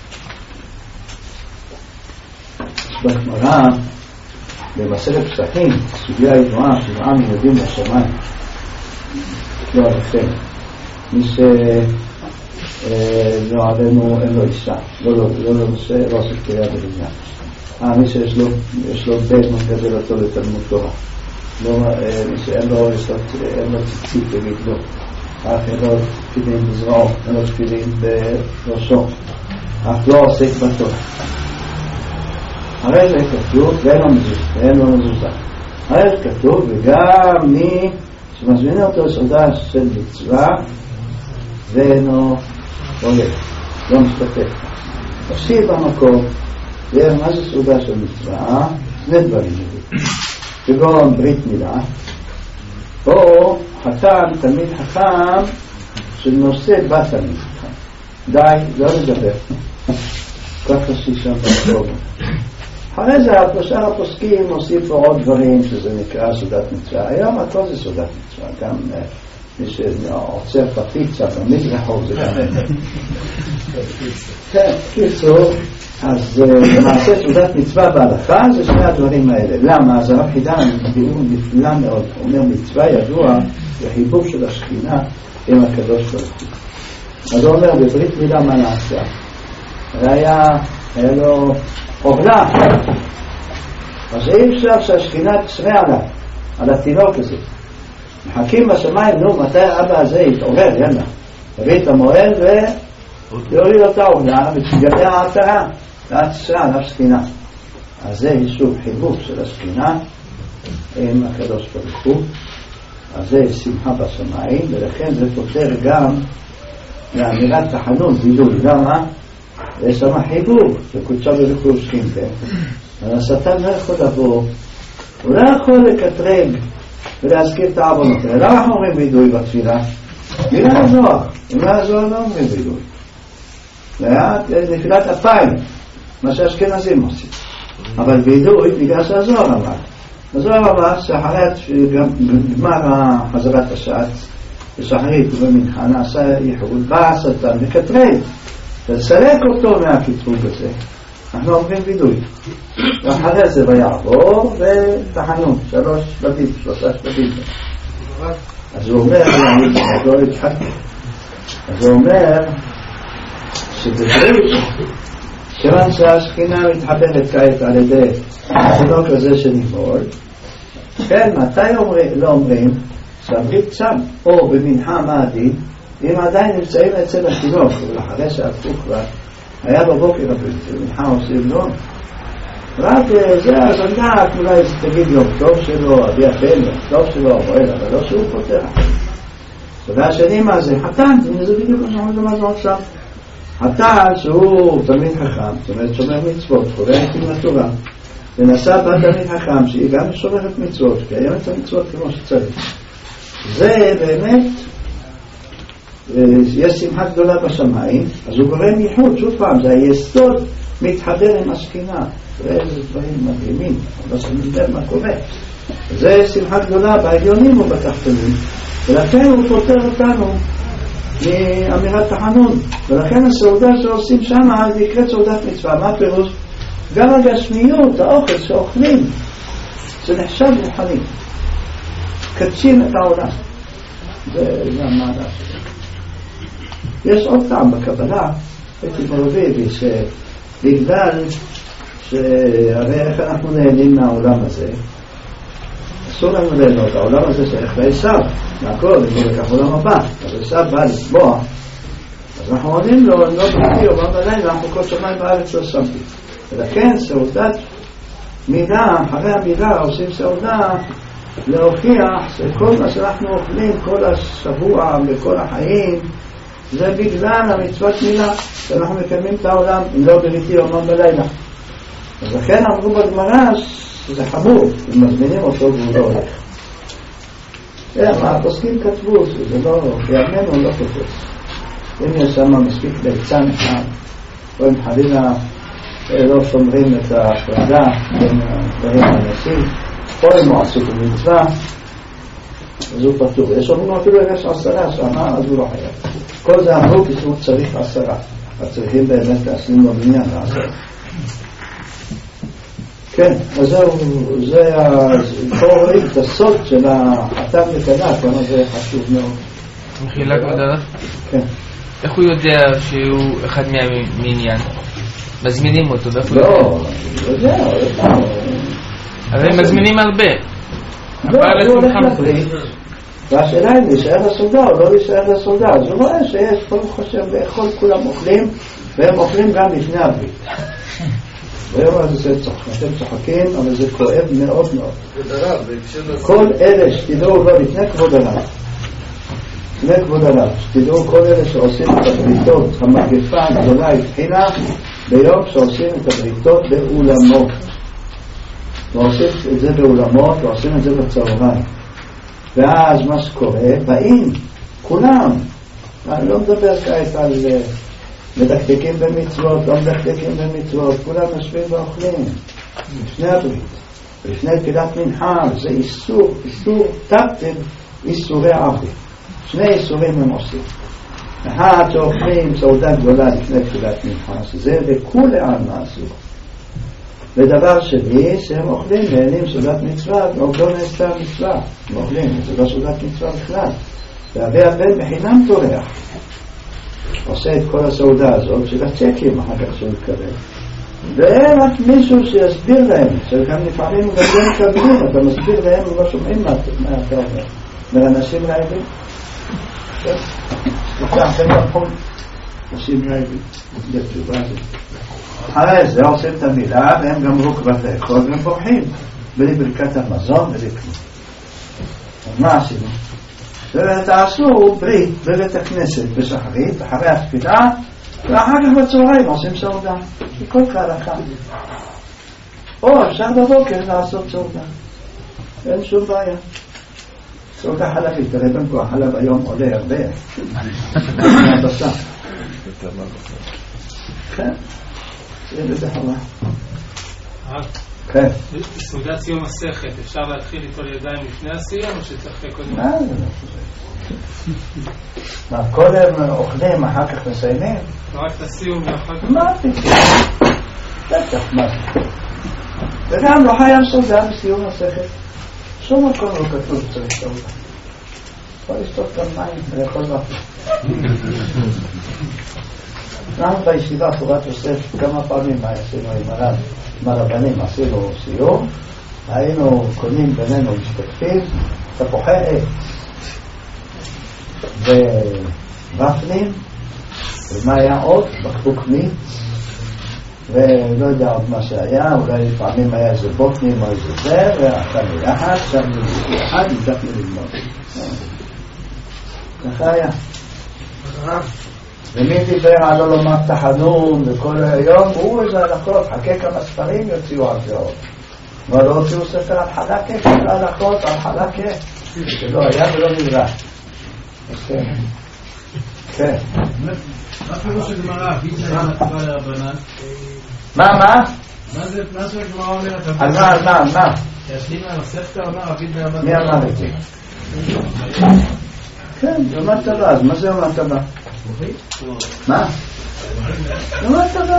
Speaker 1: בגמרא במסכת פסחים סוגיה ידועה שבעה מיהודים בשמיים לא עליכם מי שלא עלינו אין לו אישה לא עושה קריאה בבניין מי שיש לו בית מגדל אותו לתלמוד תורה מי שאין לו ציצית תגיד לו אך אין לו תפילין בזרעו אין לו תפילין בראשו אך לא עוסק בתורה הרי זה כתוב ואין לו מזוזה הרי זה כתוב וגם מי שמזמין אותו סעודה של מצווה ואינו הולך לא משתתף תפסיד במקום מה זה סעודה של מצווה? שני דברים כגון ברית מילה או חכם, תלמיד חכם שנושא בתלמיד חכם די, לא לדבר ככה שישה במקום אחרי זה שאר הפוסקים הוסיפו עוד דברים שזה נקרא סעודת מצווה היום הכל זה סעודת מצווה גם מי שעוצר פטריצה במזרחוב זה גם כן, קיצור, אז למעשה תעודת מצווה בהלכה זה שני הדברים האלה. למה? אז הרב חידן דיון נפלא מאוד, אומר מצווה ידוע זה חיבור של השכינה עם הקדוש ברוך הוא. אז הוא אומר בברית מילה מה נעשה? היה לו עובלה, אז אי אפשר שהשכינה תשרה עליו, על התינוק הזה. מחכים בשמיים, נו, מתי האבא הזה יתעורר, יאללה, תביא את המועל ויוריד אותה עובלה ותגלה העטרה, תשרה עליו שכינה. אז זה איסור חיבור של השכינה עם הקדוש ברוך הוא, אז זה שמחה בשמיים, ולכן זה פותר גם לאמירת תחנון, וידוי. למה? יש שם חיבור, שקודשה ברוך הוא שכינתה. אבל השטן לא יכול לבוא, הוא לא יכול לקטרג ולהזכיר את העוונות. למה אנחנו אומרים וידוי בתפילה? מילה הזוהר, מילה הזוהר לא אומרים וידוי. זה נפילת אפיים, מה שהאשכנזים עושים. אבל וידוי בגלל שהזוהר אמר. הזוהר אמר שאחרי גמר חזרת השעת בשחרית ובמנחה נעשה ייחוד, בא השטן מקטרג ולסלק אותו מהקטרוג הזה. אנחנו אומרים וידוי, ואחרי זה ויעבור ותחנון, 3 שבטים, 3 שבטים. אז הוא אומר, אז הוא אומר שבברית כיוון שהשכינה מתחברת כעת על ידי התינוק הזה שנפעול, כן, מתי לא אומרים שהברית שם או במנחה מעדין אם עדיין נמצאים אצל התינוק, ולאחרי שהפוך כבר היה בבוקר הברית, במנחה עושים לו רק זה הזנדק, אולי תגיד לו טוב שלו, אבי הבן טוב שלו, אבל לא שהוא פותח. והשני מה זה? חתן, זה בדיוק מה זה עכשיו. חתן שהוא תלמיד חכם, זאת אומרת שומר מצוות, חולה עם התורה, ונשא בת תלמיד חכם שהיא גם שומרת מצוות, קיימת את המצוות כמו שצריך. זה באמת יש שמחה גדולה בשמיים, אז הוא גורם ייחוד, שוב פעם, זה היסוד מתחבר עם השכינה. ואיזה דברים מדהימים, אבל שנדבר מה קורה. זה שמחה גדולה בעליונים ובתחתונים, ולכן הוא פותר אותנו מאמירת תחנון. ולכן הסעודה שעושים שם זה נקראת סעודת מצווה. מה פירוש? גם הגשמיות, האוכל שאוכלים, זה נחשב רוחני, קדשים את העולם. זה גם מה לעשות. יש עוד טעם בקבלה, הייתי מרביבי, שבגלל שהרי איך אנחנו נהנים מהעולם הזה, אסור לנו ליהנות. העולם הזה שייך לעשיו, מהכל, זה לקח עולם הבא, אז עשיו בא לסבוע, אז אנחנו עונים לו, לא בלתי או בלילה, אנחנו כל שמיים בארץ לא שמתי. ולכן סעודת מידה, אחרי המידה עושים סעודה להוכיח שכל מה שאנחנו אוכלים כל השבוע וכל החיים זה בגלל המצוות מילה שאנחנו מקיימים את העולם, אם לא בלתי או בלילה. אז לכן אמרו בגמרא שזה חמור, אם מזמינים אותו והוא לא הולך. מה הפוסקים כתבו, שזה לא, בימינו לא תופס. אם יש שם מספיק ליצן אחד, או אם חלילה לא שומרים את ההפרדה בין דברים האנשים, או אם הוא עסוק במצווה, אז הוא פטור. יש אומרים אפילו יש 10 שמה, אז הוא לא חייב. כל זה אמרו כי הוא צריך 10. אז צריכים באמת להשלים בבניין לעשות. כן, אז זה פה רואים את הסוד של החתם וקנה, כמה זה חשוב מאוד.
Speaker 6: מחילה כבודה?
Speaker 1: כן.
Speaker 6: איך הוא יודע שהוא אחד מהמניין? מזמינים אותו, ואיך הוא
Speaker 1: יודע? לא, הוא יודע.
Speaker 6: אבל הם מזמינים הרבה.
Speaker 1: לא, הוא הולך לברית, והשאלה אם להישאר לסעודה או לא להישאר לסעודה. אז הוא רואה שיש, כל חושב, לאכול כולם אוכלים, והם אוכלים גם לפני הברית. ויום הזה אתם צוחקים, אבל זה כואב מאוד מאוד. כל אלה שתדעו, לא לפני כבוד הרב, לפני כבוד הרב, שתדעו כל אלה שעושים את הבריתות, המגפה הגדולה התחילה ביום שעושים את הבריתות באולמות. ועושים את זה באולמות, ועושים את זה בצהריים. ואז מה שקורה, באים כולם, אני לא מדבר כעת על מדקדקים במצוות, לא מדקדקים במצוות, כולם יושבים ואוכלים לפני הברית, לפני תפילת מנחה. זה איסור תקתם איסורי עוול. שני איסורים הם עושים. אחד שאוכלים סעודה גדולה לפני תפילת מנחה, שזה וכולי עלמא אסור. ודבר שני, שהם אוכלים נהנים סעודת מצווה, ועוד לא נעשתה מצווה. הם אוכלים, זה לא סעודת מצווה בכלל. ואבי הבן בחינם טורח. עושה את כל הסעודה הזאת של הצ'קים, אחר כך שהוא מתקבל. ואין רק מישהו שיסביר להם, שגם לפעמים גם לא מקבלים, אתה מסביר להם ולא שומעים מה אתה אומר. ואנשים רעבים. אתם נכון, אנשים רעבים. אחרי זה עושים את המילה, והם גמרו כבר לאכול, והם בורחים. בלי ברכת המזון, בלי כלום. מה עשינו? ותעשו ברית בבית הכנסת בשחרית, אחרי התפילה, ואחר כך בצהריים עושים סעודה. כל כהלכה. או אפשר בבוקר לעשות סעודה. אין שום בעיה. סעודה חלבית, תראה בין כה החלב היום עולה הרבה. מהבשר. כן. זה בזה חווה. כן.
Speaker 7: סעודת סיום מסכת, אפשר להתחיל ליטול ידיים לפני הסיום או שצריך קודם?
Speaker 1: מה זה לא חושב? מה, קודם אוכלים, אחר כך מסיימים?
Speaker 7: רק את הסיום ואחר כך?
Speaker 1: מה פתאום? בטח, מה זה? וגם לא חייב סעודה בסיום מסכת. שום מקום לא כתוב צריך סעודה. יכול לשתות גם מים ולאכול ואפל. אנחנו בישיבה תורת יוסף כמה פעמים מה עשינו עם הרב, עם הרבנים עשינו סיום, היינו קונים בינינו משתתפים תפוחי עץ וופלים, ומה היה עוד? בקבוק מיץ, ולא יודע עוד מה שהיה, אולי לפעמים היה איזה בוטנים או איזה זה, ואכלנו יחד, שמנו יחד, המשכנו ללמוד. ככה היה. ומי דיבר על עולמת תחנון וכל היום, הוא איזה הלכות, חכה כמה ספרים יוציאו על זה עוד. אבל לא הוציאו ספר על חלקה, ספר הלכות על חלקה, שלא היה ולא נברא. כן. כן.
Speaker 8: מה פירוש הגמרא? ביטה נתבה לרבנן?
Speaker 1: מה?
Speaker 8: מה זה הגמרא אומרת?
Speaker 1: על מה?
Speaker 8: שישלים על הספר אומר אביד ברמת...
Speaker 1: מי אמר את זה? כן, רמת טבע, אז מה זה רמת טבע? מה? רמת טבע.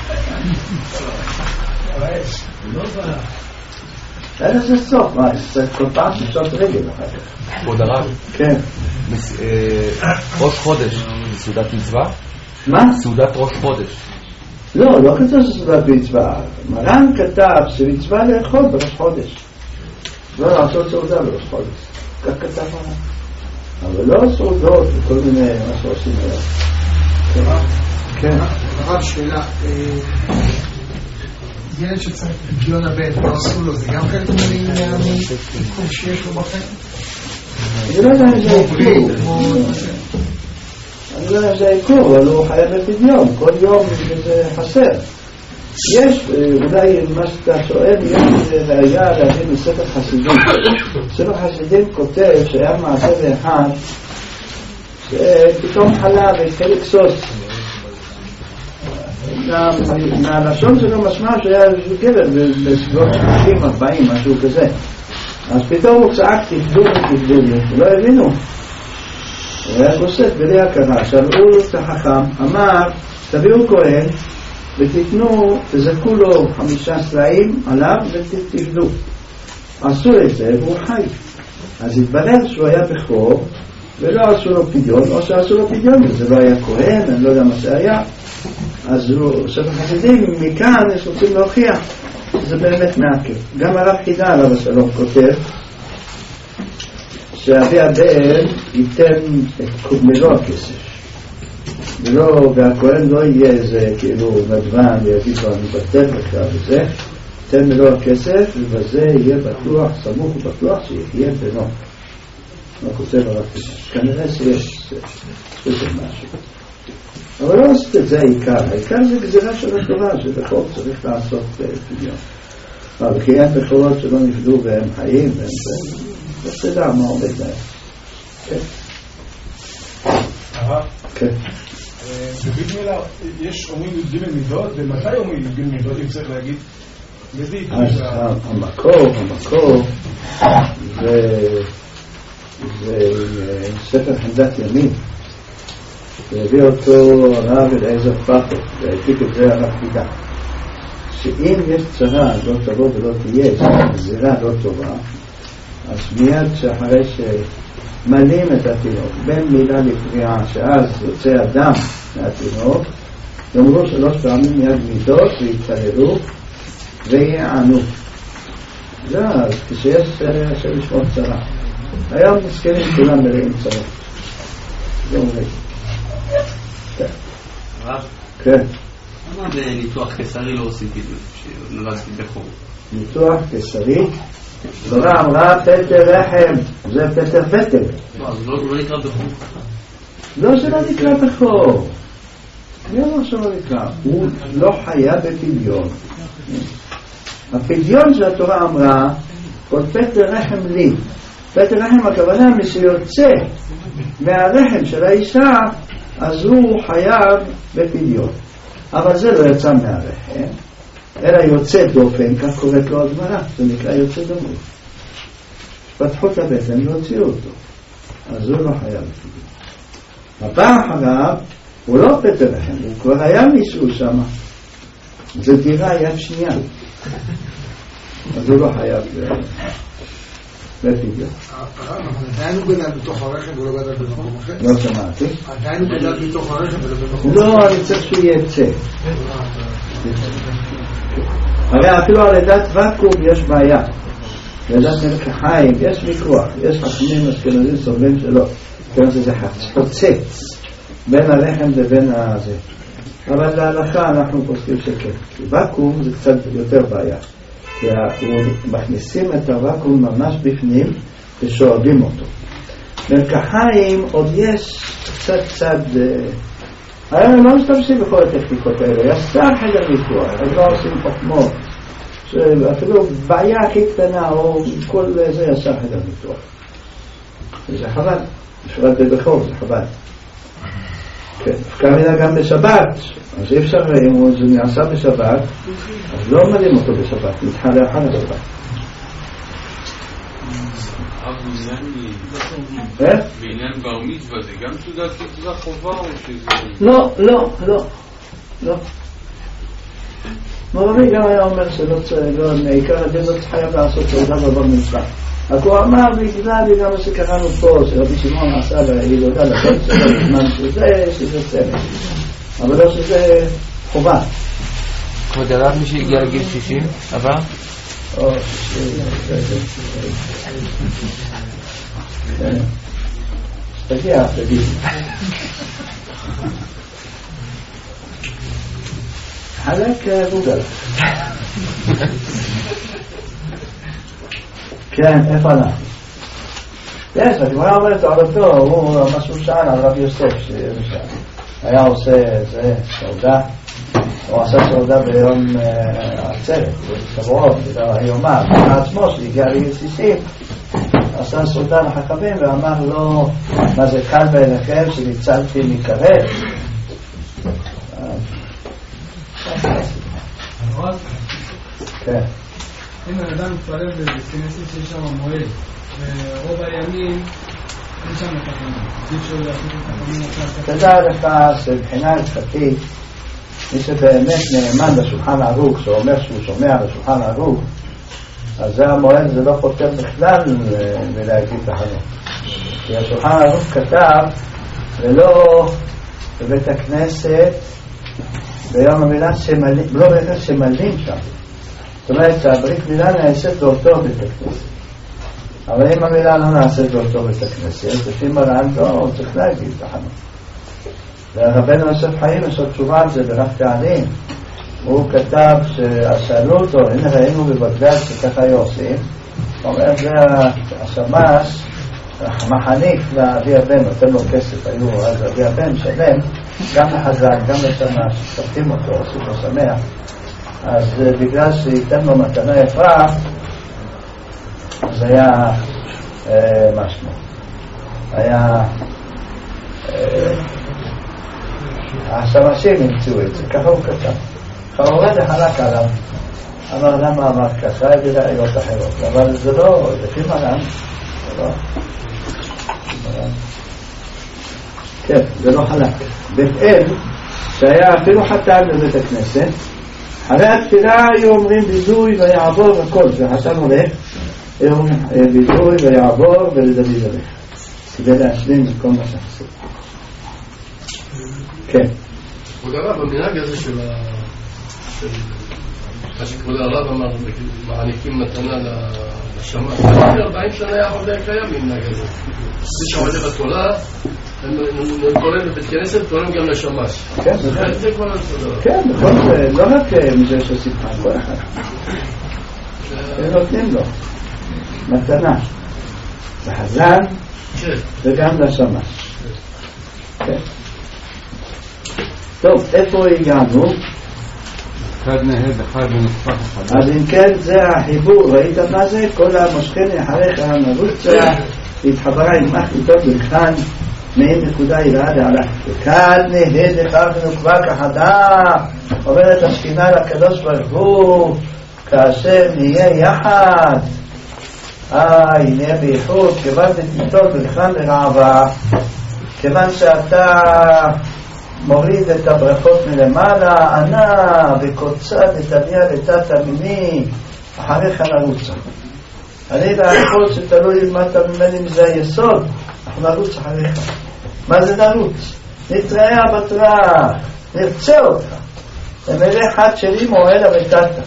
Speaker 1: אין איזה סוף, מה? זה כל פעם ששות רגל אחר כך.
Speaker 9: כבוד הרב?
Speaker 1: כן.
Speaker 9: ראש חודש, סעודת מצווה?
Speaker 1: מה?
Speaker 9: סעודת ראש חודש.
Speaker 1: לא כתוב סעודת מצווה. מרן כתב שמצווה לאכול בראש חודש. לא לעשות סעודה בראש חודש. כך כתב מרן. אבל לא סעודות וכל מיני מה שעושים היום. כן.
Speaker 3: הרב שאלה, ילד שצריך גיון הבן, לא עשו לו, זה גם חלק מהמקום שיש לו בחיים?
Speaker 1: אני לא יודע אם זה עיקור, אבל הוא חייב לפדיון, כל יום זה חסר. יש, אולי מה שאתה שואל, יש ראייה להבין מספר חסידים. ספר חסידים כותב שהיה מעשה לאחד שפתאום חלה והתחיל לקסוס. מהלשון שלו משמע שהיה גבר בסביבות 30-40, משהו כזה. אז פתאום הוא צעק תפדו לי, לא הבינו. הוא היה גוסס בלי הכרה. שאלו את החכם, אמר תביאו כהן ותתנו, תזכו לו 5 סלעים עליו ותפדו. עשו את זה והוא חי. אז התברר שהוא היה בכור ולא עשו לו פדיון, או שעשו לו פדיון וזה לא היה כהן, אני לא יודע מה זה היה. אז הוא ספר חסידים, מכאן יש רוצים להוכיח שזה באמת מעכב. גם הרב חידה עליו השלום כותב שאבי הבן ייתן את מלוא הכסף והכהן לא יהיה איזה כאילו נדבן ויגיד לו אני בטל בכלל וזה, ייתן מלוא הכסף ובזה יהיה בטוח, סמוך ובטוח שיחיה בנו. הוא כותב הרב חידה, כנראה שיש משהו, אבל לא עשית את זה העיקר זה גזירה של התורה שבכל צריך לעשות פדיון. וכי אין בכורות שלא נפדו והם חיים והם לא תדע מה עומד להם. כן. כן.
Speaker 8: בברית מילה יש אומרים י"ג מידות, ומתי אומרים י"ג מידות אם צריך להגיד?
Speaker 1: אז המקור זה ספר חמדת ימים, והביא אותו הרב אליעזר פחד, והעתיק את זה הרב חידה, שאם יש צרה לא תבוא ולא תהיה, גזירה לא טובה, אז מיד שאחרי שמלים את התינוק בין מילה לפריעה, שאז יוצא אדם מהתינוק, יאמרו 3 פעמים מיד מידות ויתפללו ויענו. זה אז כשיש לשמור צרה. היום מסכנים כולם מלאים צרה. זה אומר.
Speaker 10: הרב?
Speaker 1: כן.
Speaker 10: למה בניתוח קיסרי לא עושים קידוש שנולדתי בחור?
Speaker 1: ניתוח קיסרי? תורה אמרה פטר רחם, זה פטר פטר.
Speaker 10: לא, אז לא נקרא בחור.
Speaker 1: לא, זה לא נקרא בחור. זה לא שלא נקרא. הוא לא חיה בפדיון. הפדיון שהתורה אמרה, כל פטר רחם לי. פטר רחם הכוונה משיוצא מהרחם של האישה, אז הוא חייב בפדיון. אבל זה לא יצא מהרחם, אלא יוצא דופן, כך קוראת לו הגמרא, זה נקרא יוצא דופן. פתחו את הבטן והוציאו אותו, אז הוא לא חייב בפדיון. הבא אחריו הוא לא פטר רחם, הוא כבר היה מישהו שם, זה דירה יד שנייה, אז הוא לא חייב בפדיון.
Speaker 3: עדיין הוא גדל בתוך הרחם ולא גדל במקום אחר?
Speaker 1: לא שמעתי.
Speaker 3: עדיין הוא גדל בתוך הרחם ולא במקום אחר?
Speaker 1: לא, אני צריך שהוא יצא. הרי אפילו על לידת ואקום יש בעיה. לידת מלקחיים, יש ויכוח. יש חכמים אשכנזים סובלים שלא. כיוון שזה חוצץ בין הרחם לבין הזה. אבל להלכה אנחנו פוסקים שכן. כי ואקום זה קצת יותר בעיה. כי מכניסים את הוואקום ממש בפנים ושואבים אותו. מלקחיים עוד יש קצת היום הם לא משתמשים בכל הטכניקות האלה, יש חדר ויכוח, הם לא עושים חוכמות, אפילו בעיה הכי קטנה או כל זה ישר חדר ויכוח. זה חבל, בפרט בבחור זה חבל. כמובן גם בשבת, אז אי אפשר, אם זה נעשה בשבת, אז לא מלאים אותו בשבת, נדחה לאחר השבת.
Speaker 11: בעניין בר מצווה זה גם תעודת מצווה חובה או שזה...
Speaker 1: לא. מורבי גם היה אומר מעיקר הדין לא חייב לעשות תעודה בבר מצווה. רק הוא אמר בגלל גם מה שקראנו פה, שרבי שמעון עשה לילודה לבן שלו בזמן שזה צמד. אבל לא שזה חובה.
Speaker 6: כבוד הרב, מי שהגיע לגיל 60, עבר?
Speaker 1: או, תגיע. חלק גוגל. כן, איפה אנחנו? יש, הגמרא אומרת על אותו, הוא משהו שאל על רבי יוסף, היה עושה סעודה, הוא עשה סעודה ביום העצרת, בשבועות, ביומה, בעצמו שהגיע לגיל 60, עשה סעודה לחכמים ואמר לו, מה זה קל בעיניכם שניצלתי מקרב? כן.
Speaker 12: אם האדם מתפלל בכנסת שיש שם מועד, ורוב הימים אין שם תחמים, עדיף שהוא לעשות את תחמים אחר.
Speaker 1: תדע לך שבחינה הלכתית, מי שבאמת נאמן בשולחן ערוך, שאומר שהוא שומע בשולחן ערוך, אז זה המועד, זה לא פותר בכלל מלהגיד תחנות. כי השולחן ערוך כתב, ולא בבית הכנסת, ביום המילה שמלים, לא בבית הכנסת שמלים שם. זאת אומרת שהברית מילה נעשית באותו בית הכנסת. אבל אם המילה לא נעשית באותו בית הכנסת, לפי מרן לא צריך להגיד תחנות. ורבנו יוסף חיים יש לו תשובה על זה ברב פעלים. הוא כתב ששאלו אותו, הנה ראינו בבגדד שככה היו עושים. הוא אומר, זה השמש, המחניף לאבי הבן, נותן לו כסף, היו אז אבי הבן שלם, גם לחזק, גם לשמש, שפטים אותו, עשו לו שמח. אז בגלל שייתן לו מתנה יפה, זה היה משהו. היה השמשים המציאו את זה, ככה הוא כתב. כמובן החלק עליו, אמר למה אמר ככה, הביא ראיות אחרות, אבל זה לא, לפי מרן, זה לא. כן, זה לא חלק. בית אל, שהיה אפילו חתן בבית הכנסת, אחרי התפילה היו אומרים ביזוי ויעבור הכל, והחתן הולך, היו אומרים ביזוי ויעבור ולדוד הולך. כדי להשלים את כל מה שחסר. כן.
Speaker 13: כבוד הרב, המנהג הזה של מה שכבוד הרב אמר, מעניקים מתנה לשמש. 40 שנה היה עוד קיים מנהג הזה. זה שעולה בתולה, תורם בבית כנסת, תורם גם לשמש.
Speaker 1: כן,
Speaker 13: זה כבר הסדר.
Speaker 1: כן, לא רק מזה שסיפחה, כל אחד. נותנים לו מתנה. לחזן וגם לשמש. כן. טוב, איפה הגענו?
Speaker 2: אחד נהד, אחד ונקפח אחד.
Speaker 1: אז אם כן זה החיבור, ראית מה זה? כל המושכני אחריך הנרוצה התחברה עם מחתי טוב לכאן מעין נקודה יראה לעלה. וכאן נהד אחד ונקפח אחד אומרת השכינה לקדוש ברוך הוא כאשר נהיה יחד נהיה בייחוד כיוון בתיתות ולכאן לרעבה כיוון שאתה מוריד את הברכות מלמעלה, ענה וקוצד את אביה לתת מיני, אחריך נרוצה. אני והכל שתלוי למטה ממני מזה היסוד, אנחנו נרוץ אחריך. מה זה נרוץ? נתראה בתרח, נרצה אותך. ומלא חד שלי מועלה ותתה.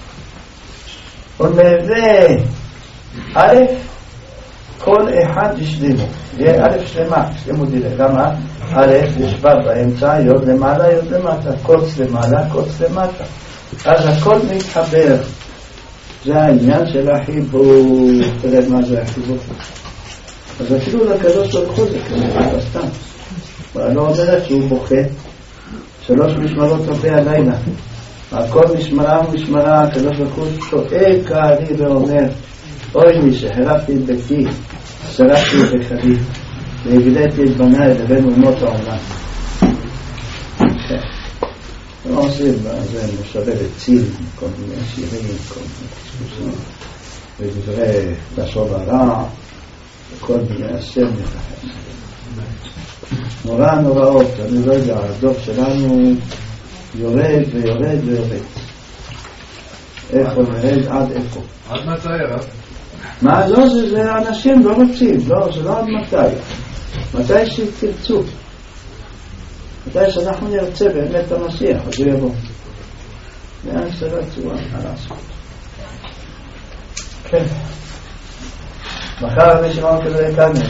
Speaker 1: ומלא א', כל אחד ישלימו. יהיה א' שלמה, שלמו דילה. למה? א' ישבה באמצע, יוד למעלה, יוד למטה. קוץ למעלה, קוץ למטה. אז הכל מתחבר. זה העניין של החיבור. תראה מה זה החיבור. אז אפילו לקדוש ברוך הוא זה כזה, סתם. לא אומרת שהוא בוכה. 3 משמרות רבי הלילה. הכל משמרה ומשמרה, הקדוש ברוך הוא שואק הארי ואומר, אוי לי שהרפתי את ביתי, שרפתי את בחדי, והגדלתי את בניי לבין אומות העולם. לא עושים, זה משווה לציל, כל מיני שירים, כל מיני קשקושים, ודברי לשון הרע, וכל מיני השם נכחם. נורא נוראות, אני לא יודע, הדור שלנו יורד ויורד ויורד. איפה נרד עד איפה?
Speaker 13: עד מתי הרב?
Speaker 1: מה? לא, זה אנשים לא רוצים, לא, זה לא עד מתי. מתי שתרצו. מתי שאנחנו נרצה באמת המשיח, אז הוא יבוא. לאן שרצו, מה לעשות? כן. מחר רבי שמעון קלקני,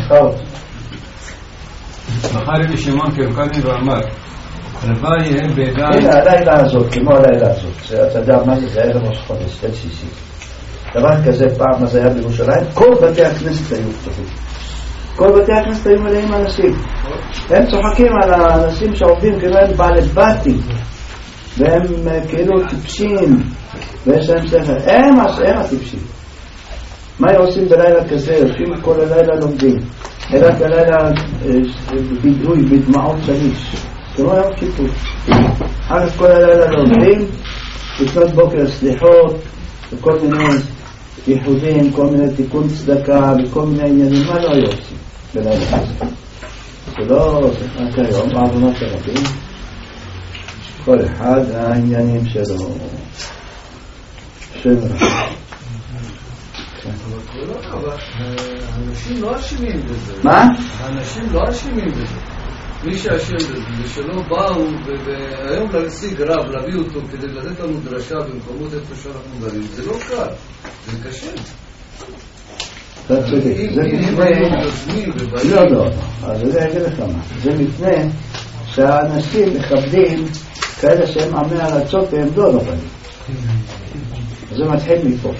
Speaker 2: מחר רבי שמעון קלקני ואמר, הלוואי יהיה בידיים...
Speaker 1: הנה, הלילה הזאת, כמו הלילה הזאת, אתה יודע מה זה, זה ערב ראש חודש, תל שישי. דבר כזה פעם אז היה בירושלים, כל בתי הכנסת היו פתוחים. כל בתי הכנסת היו מלאים אנשים. הם צוחקים על האנשים שעובדים כאילו הם בעלי בתים, והם כאילו טיפשים, ויש להם ספר. הם הטיפשים. מה הם עושים בלילה כזה? יושבים כל הלילה לומדים. אלא בלילה בידוי, בדמעות שליש. כמו יום כיפור. אחר כל הלילה לומדים, לפנות בוקר סליחות, וכל מיני ייחודים, כל מיני תיקון צדקה וכל מיני עניינים. מה לא היו עושים בלילה כזה? זה לא, זה רק היום, בעוונות הרבים. כל אחד העניינים שלו שם רב.
Speaker 14: אבל האנשים לא אשמים בזה.
Speaker 1: מה?
Speaker 14: האנשים לא אשמים בזה. מי שאשם בזה, שלא באו והיום להשיג רב, להביא אותו כדי לתת לנו דרשה במקומות איפה שאנחנו גרים, זה לא קל, זה קשה.
Speaker 1: אתה צודק, זה מפני... לא, אז זה אגיד לך מה. זה מפני שהאנשים מכבדים כאלה שהם עמי ארצות והם לא רבנים. זה מתחיל מפה.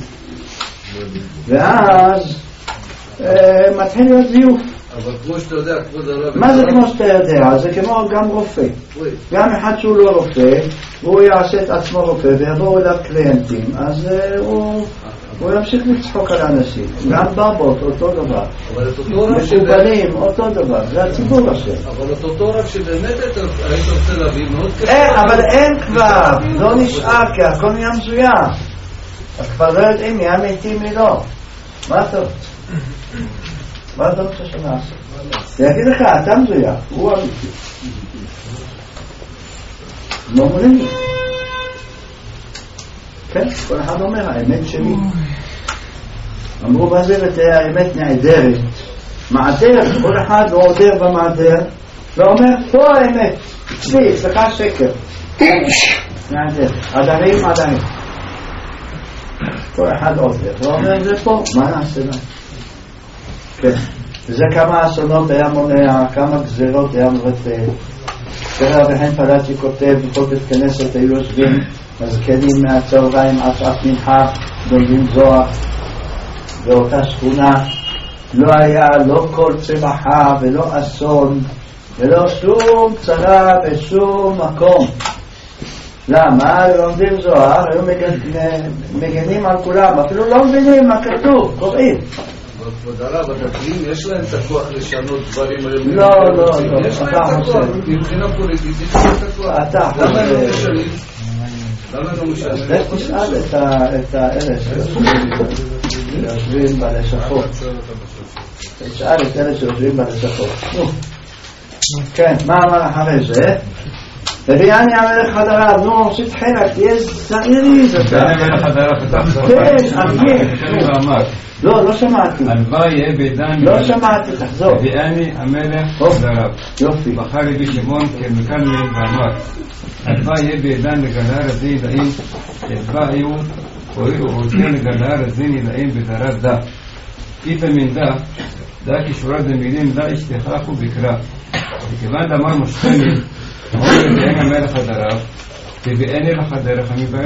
Speaker 1: ואז מתחיל להיות זיוף.
Speaker 14: אבל כמו שאתה יודע, כבוד הרב...
Speaker 1: מה זה כמו שאתה יודע? זה כמו גם רופא. גם אחד שהוא לא רופא, והוא יעשה את עצמו רופא ויבואו אליו קליינטים, אז הוא ימשיך לצחוק על האנשים. גם בבות, אותו דבר. מקובלים, אותו דבר. זה הציבור אשר.
Speaker 14: אבל אותו רב שבאמת היית רוצה להביא מאוד קשה.
Speaker 1: אבל אין כבר, לא נשאר, כי הכל נהיה מזויף. אז כבר לא יודעים מי אמיתי מי לא. מה אתה רוצה? מה אתה רוצה שנעשה? יגיד לך, אתה מזויף, הוא אמיתי. לא מולים לי. כן, כל אחד אומר, האמת שלי. אמרו, מה זה לתאר האמת נעדרת? מעדר, כל אחד לא עודר במעדר, ואומר, פה האמת, אצלי, אצלך שקר. נעדר, עדרים. כל אחד עודר, ואומר, זה פה, מה נעשה לה? כן, וזה כמה אסונות היה מונע, כמה גזירות היה מבטל. תראה, וכן פלאצ'י כותב, בכל בית כנסת היו יושבים, מזכנים מהצהריים עד שעת מנחה, דולבים זוהר, באותה שכונה, לא היה לא כל צמחה ולא אסון, ולא שום צרה בשום מקום. למה? לומדים זוהר, היו מגנים על כולם, אפילו לא מבינים מה כתוב, קוראים.
Speaker 14: כבוד הרב, הדתיים יש להם את הכוח לשנות דברים היום.
Speaker 1: לא,
Speaker 14: יש להם את הכוח, מבחינה פוליטית יש להם את הכוח. למה הם לא משנים?
Speaker 1: אז תשאל את האלה שיושבים בלשכות. תשאל את אלה שיושבים בלשכות. כן, מה אמר אחרי זה? הביאני המלך חדריו, נו, שתחילק, תהיה זעירי.
Speaker 2: הביאני המלך חדריו,
Speaker 1: כן, לא שמעתי.
Speaker 2: הלוואי יהיה בידן.
Speaker 1: לא שמעתי, תחזור.
Speaker 2: הביאני המלך חדריו.
Speaker 1: יופי.
Speaker 2: בחר רבי שמעון כמקלמי ואמר, הלוואי יהיה בידן לגלר הזין נלאים, הלוואי ורוצה לגלר הזין נלאים בדרת דה. איתה מן דה כשורה דמילים דה אשתכחו בקרא. וכיוון דאמר מושכני, אמרו לביאני המלך חדריו, תביאני לחדרך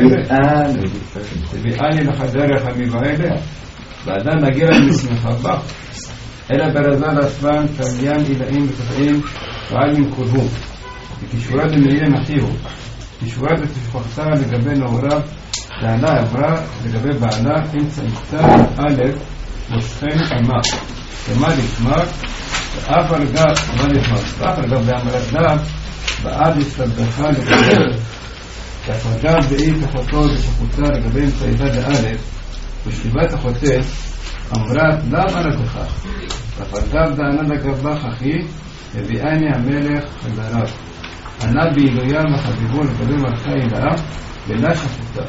Speaker 2: המבעלה, ועדן נגיע למסמכה בה, אלא ברזה לעצבן תליין עילאים ותחיים ועל ממקורבו, וכישורה דמילים אחיהו, כשורה דתשכחתה לגבי נעוריו, דענה עברה לגבי בעלה, אמצע איתה א' מושכן אמה, ומה לשמר, ואף ארגב באמרת דם, ועד הסתבכה לגבי והפרגב באי תחותו ושחותה לגבי אמצעיתה דאלף ושליבת החוטא אמרת למה לכך והפרגב דענה לגבך אחי הביאני המלך חדריו ענה בעילויה וחביבו לגבי מלכה אלה ולא שחותה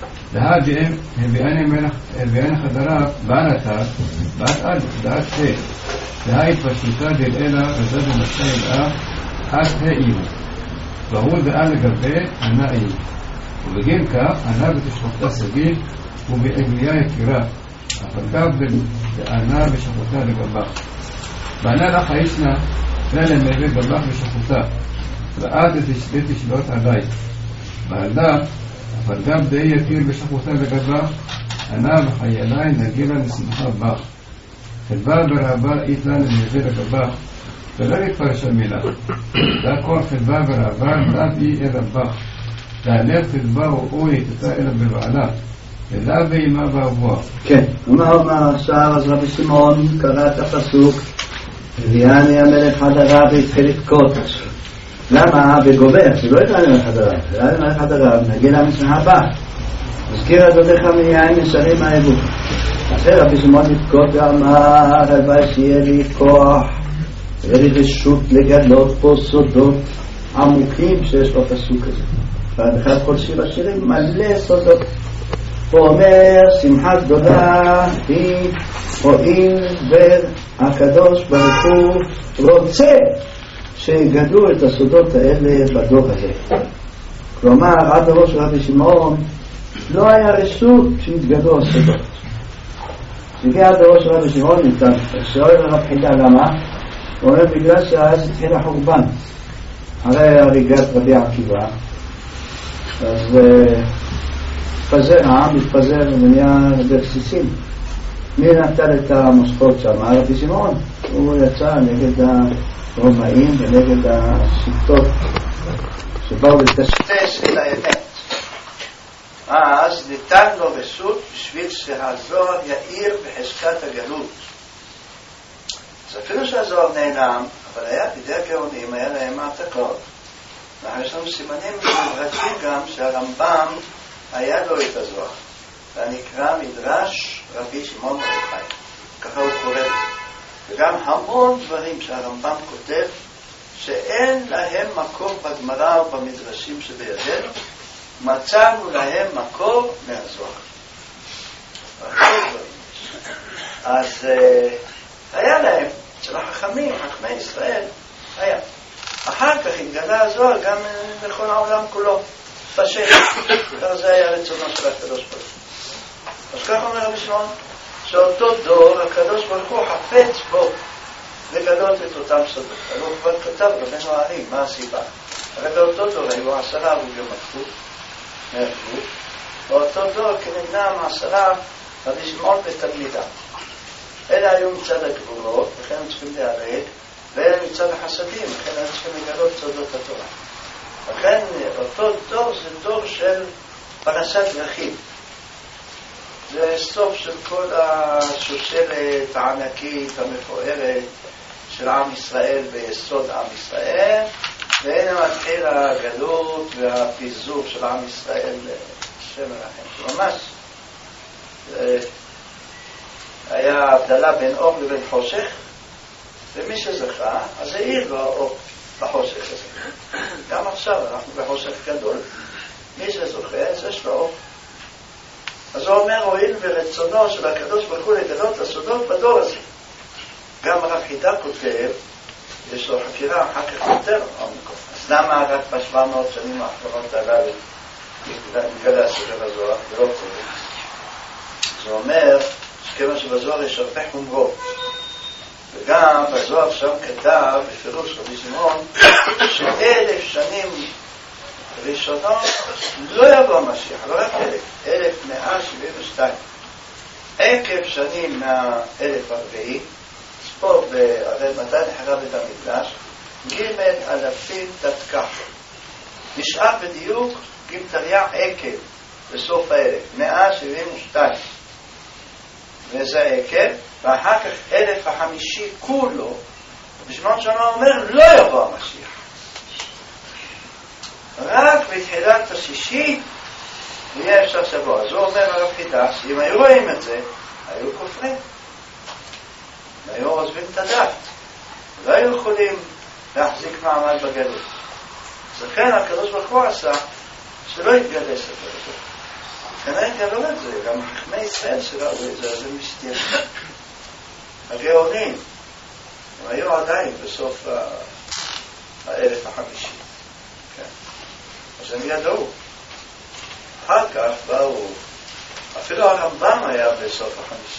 Speaker 2: הביאני חדריו בענתה בת אלף דעת חי והתפשטה דלאלה וזד מלכה אלה עד העיר והוא דעה לגבי הנאי ובגין כך ענה בתשכחתה סביב ובעגליה יקירה אבל גם דענה בשכחתה לגבך וענה לך הישנה למביא גבך בשכחתה ועד תשלות עלי ועדה אבל גם דעי יקיר בשכחתה לגבך ענה וחיילי נגילה לשמחה בך חלבה ברעבה איתלה למביא לגבך ולא להתפרש המילה דה כל חלבה ורעבה ולאו אי אלא בך להלך חלבה או אוי תתה אלא בבעלה ולאו באימה ואבוה.
Speaker 1: כן, אמר עכשיו אז רבי שמעון קרא את הפסוק הביאני המלך חדריו והתחיל לבכות. למה? בגובר, שלא הביאני המלך חדריו, הביאני המלך חדריו נגיע למסמכה הבא הזכיר אדונך מיין מסרים האבו. אחרי רבי שמעון לבכות ואמר הלוואי שיהיה לי כוח ורשות לגלות פה סודות עמוקים שיש לו פסוק הזה. ואחד כל שיר השירים מלא סודות. הוא אומר שמחה גדולה היא הואיל והקדוש ברוך הוא רוצה שיגדלו את הסודות האלה בדור הזה. כלומר עד לראש רבי שמעון לא היה רשות שהתגדלו הסודות. הגיע עד לראש רבי שמעון ניתן שואל הרב חידה למה? הוא אומר בגלל שאז התחיל החורבן הרי הריגת רבי עקיבא אז העם מתפזר ונהיה ברסיסים. מי נטל את המושכות שם? רבי שמעון. הוא יצא נגד הרומאים ונגד השיטות שבאו לטשטש את האמת. אז ניתן לו רשות בשביל שהזוהר יאיר בחזקת הגלות. אז אפילו שהזוהר נעלם, אבל היה בידי הגאונים, היה להם העתקות. ויש לנו סימנים שמרצים גם שהרמב"ם היה לו את הזוהר. והנקרא מדרש רבי שמעון בר יוחאי. ככה הוא קורא. וגם וגם המון דברים שהרמב"ם כותב שאין להם מקור בגמרא ובמדרשים שבידינו, מצאנו להם מקור מהזוהר. אז היה להם, אצל החכמים, חכמי ישראל, היה. אחר כך התגלה הזוהר גם לכל העולם כולו, בשם. זה היה רצונו של הקדוש ברוך הוא. אז כך אומר המשנה, שאותו דור, הקדוש ברוך הוא חפץ בו לגלות את אותם סודות. הוא כבר כתב רבנו הארי, מה הסיבה? הרי באותו דור היו 10 הרוגי מלכות, נהרגו, באותו דור כנגנם 10 רבי שמעון ותלמידיו. אלה היו מצד הגבולות, וכן הם צריכים להיהרג, ואלה מצד החסדים, וכן הם צריכים לגלות סודות התורה. לכן אותו דור זה דור של פרשת דרכים. זה סוף של כל השושלת הענקית המפוארת של עם ישראל ביסוד עם ישראל, והנה מתחיל הגלות והפיזור של עם ישראל שם מרחם. ממש היה הבדלה בין אור לבין חושך, ומי שזכה אז העיר לו האור בחושך הזה. גם עכשיו אנחנו בחושך גדול, מי שזוכה אז יש לו אור. אז הוא אומר, הואיל ברצונו של הקדוש ברוך הוא לגלות הסודות בדור הזה. גם הרב חידה כותב, יש לו חקירה אחר כך יותר עמוקה. אז למה רק ב700 שנים האחרונות הללו נתגלה הספר הזוהר ולא קודם? זה אומר שכיוון שבזוהר יש הרבה חומרות, וגם בזוהר שם כתב בפירוש רבי שמעון ש1000 שנים ראשונות לא יבוא המשיח, לא רק 1172. עקב שנים מה1000 הרביעי, פה מתי נחרב את המקדש, ג' תתקח. נשאר בדיוק גמטריה עקב בסוף 1172. וזה עקב, ואחר כך 1050 כולו, בשמעון שמה אומר לא יבוא המשיח. רק בתחילת השישי יהיה אפשר שבוע. אז הוא אומר הרב חידה, אם היו רואים את זה, היו כופרים. היו עוזבים את הדת. לא היו יכולים להחזיק מעמד בגלות. לכן הקדוש ברוך הוא עשה שלא יתגלה ספר הזה. כנראה גלו את זה, גם חכמי ישראל שראו את זה, זה מסתיר. הגאונים, הם היו עדיין בסוף 1050. אז הם ידעו. אחר כך באו, אפילו הרמב"ם היה בסוף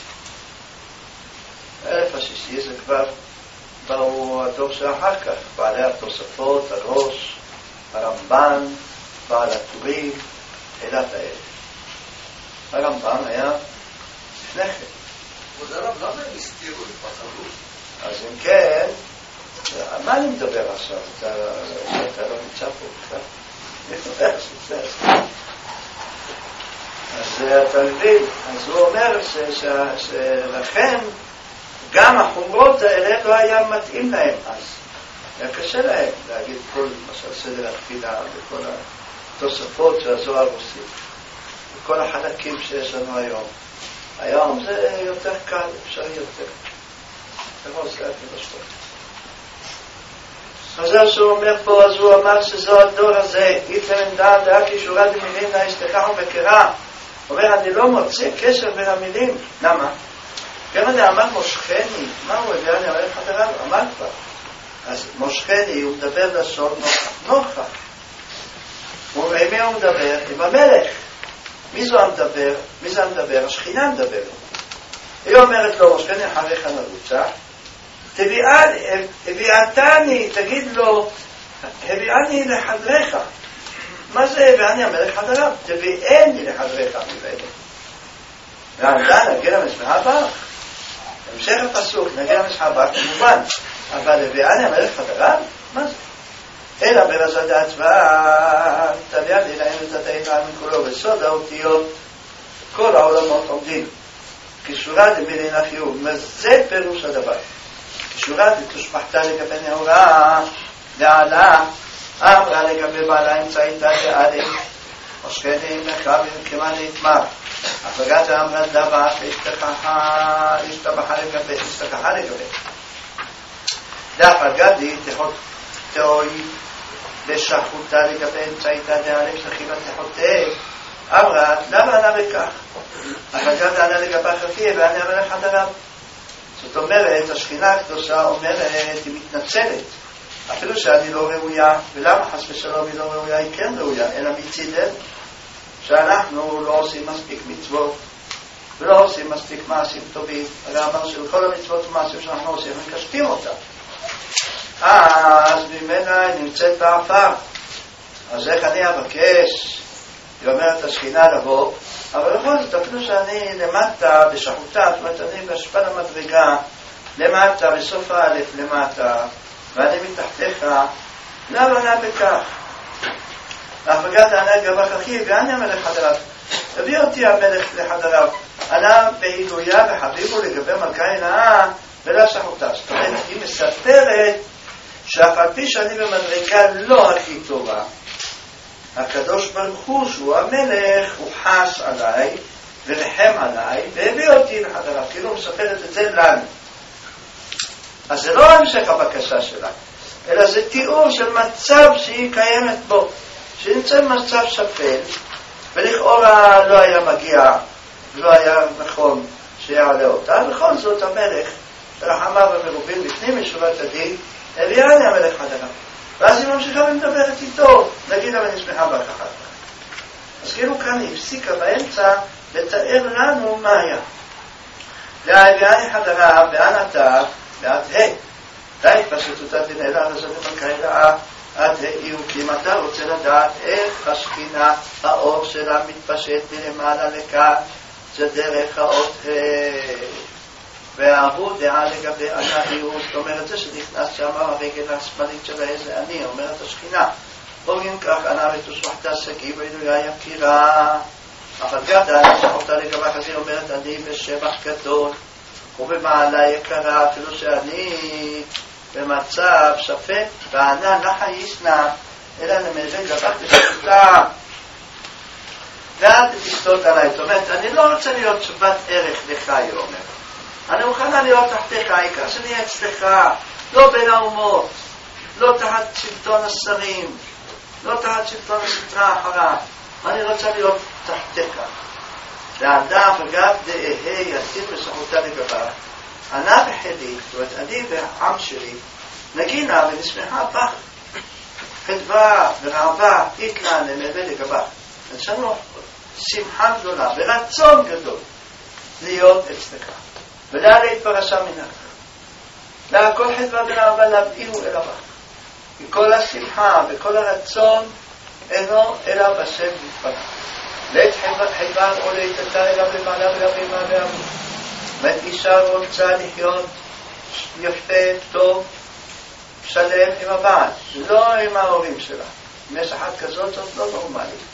Speaker 1: 50. השישי זה כבר באו הדור שאחר כך, בעלי התוספות, הראש, הרמב"ן, בעל הטורים, תחילת 1000. הרמב"ם היה לפני כן.
Speaker 14: אבל הרב, למה הם הסתירו לפחדות?
Speaker 1: אז אם כן, מה אני מדבר עכשיו? אתה לא נמצא פה בכלל. אז אתה מבין, אז הוא אומר שלכן גם החומרות האלה לא היה מתאים להם אז. היה קשה להם להגיד כל למשל סדר התפילה וכל התוספות שהזוהר עושים וכל החלקים שיש לנו היום. היום זה יותר קל, אפשר יותר. זה לא עושה את המשפט. אז זה שהוא אומר פה, אז הוא אמר שזו הדור הזה, איתלם דעת דעה קישורה דמילים להשתכחו בקרה. אומר, אני לא מוצא קשר בין המילים. למה? גם אני אמר מושכני, מה הוא הביא? אני אומר חבריו, אמר כבר. אז מושכני, הוא מדבר לשון נוחה. ועם מי הוא מדבר? עם המלך. מי זו המדבר? מי זה המדבר? השכינה מדבר. היא אומרת לו, מושכני אחריך נרוצה, הביאתני, תגיד לו, הביאני לחדריך. מה זה הביאני המלך חדריו? תביאני לחדריך מבעדה. ועמדה נגיע למשמחה ברך. המשך הפסוק, נגיע למשמחה ברך, כמובן. אבל הביאני המלך חדריו? מה זה? אלא ברזת ההצבעה, תביאד אלהם את התאימה מכולו בסוד האותיות, כל העולמות עומדים. כשורה דמילים החיוב, זה פירוש הדבר. כשורה דתושבחתה לגבי נאורה, דעלה, אמרה לגבי בעלה אמצעיתה דעלה, משכני מחרבים כמעט להתמר. הפגת אמרה דבר, השתכחה לגבי. דף הגדי תחות תאוי בשחותה לגבי אמצעיתה דאלף שחיבה תחותה אמרה למה ענה בכך? הגד ענה לגבי חכי וענה מלך חדריו. זאת אומרת השכינה הקדושה אומרת היא מתנצלת אפילו שאני לא ראויה. ולמה חס ושלום היא לא ראויה? היא כן ראויה, אלא מצידנו שאנחנו לא עושים מספיק מצוות ולא עושים מספיק מעשים טובים. הרי אמר שלכל המצוות ומעשים שאנחנו עושים מקשטים אותה, אז ממנה היא נמצאת בעפר. אז איך אני אבקש? היא אומרת השכינה לבוא, אבל בכל זאת אפילו שאני למטה בשחותה, זאת אומרת אני בהשפעה למדרגה למטה בסוף האלף למטה ואני מתחתיך, למה ענה בכך? להפגת הענה גבה חכי וענה מלך חדריו. הביא אותי המלך לחדריו, ענה בהילויה וחביבו לגבי מלכה הנאה ולא שחותה. זאת אומרת היא מספרת שאף על פי שאני במדרגה לא הכי טובה, הקדוש ברוך הוא שהוא המלך הוא חס עליי ורחם עליי והביא אותי לחדריו. כאילו הוא מספרת את זה לנו. אז זה לא המשך הבקשה שלה, אלא זה תיאור של מצב שהיא קיימת בו, שנמצא במצב שפל ולכאורה לא היה מגיע, לא היה נכון שיעלה אותה. בכל זאת המלך רחמיו המרובים לפנים משורת הדין הביאני המלך חדריו. ואז היא ממשיכה ומדברת איתו, נגיד אבל נשמחה בך אחר כך. אז כאילו כאן היא הפסיקה באמצע לתאר לנו מה היה. והביאני חדריו וענתה ועד די פשוטות בנהלה לזאת במקהלה עד כי אם אתה רוצה לדעת איך השכינה האור שלה מתפשט מלמעלה לכאן, זה דרך האות וההוא דעה לגבי ענה איור. זאת אומרת זה שנכנס שם הרגל השמאלית של איזה אני, אומרת השכינה בוגים כך ענה ותושבחתה סגי ואילויה יקירה. אבל גדה שחותה לגבי חזיר אומרת אני בשבח גדול ובמעלה יקרה אפילו שאני במצב שפט וענה נחה ישנה אלא נמזג גבת בשחותה ואל תסתות עליי. זאת אומרת אני לא רוצה להיות שוות ערך לך, היא אומרת, אני מוכנה להיות תחתיך, העיקר שאני אצלך, לא בין האומות, לא תחת שלטון השרים, לא תחת שלטון הסטרה אחריו, אני רוצה להיות תחתיך. והאדם וגם דהה יתיר בשחותה לגביו ענה בחדי, זאת אומרת אני והעם שלי נגינה ונשמחה בך חדווה ורעבה איתלה נמבה לגביו. יש לנו שמחה גדולה ורצון גדול להיות אצלך ולעלי פרשה מנך והכל חדווה ורעבה להביאו אל הבך. וכל השמחה וכל הרצון אינו אלא בשם יתברך. לית חדווה או להתתה אלא במעלה ולבימה ואמור. זאת אישה רוצה לחיות יפה, טוב, שלם עם הבעל, לא עם ההורים שלה. אם יש אחת כזאת, זאת לא נורמלית.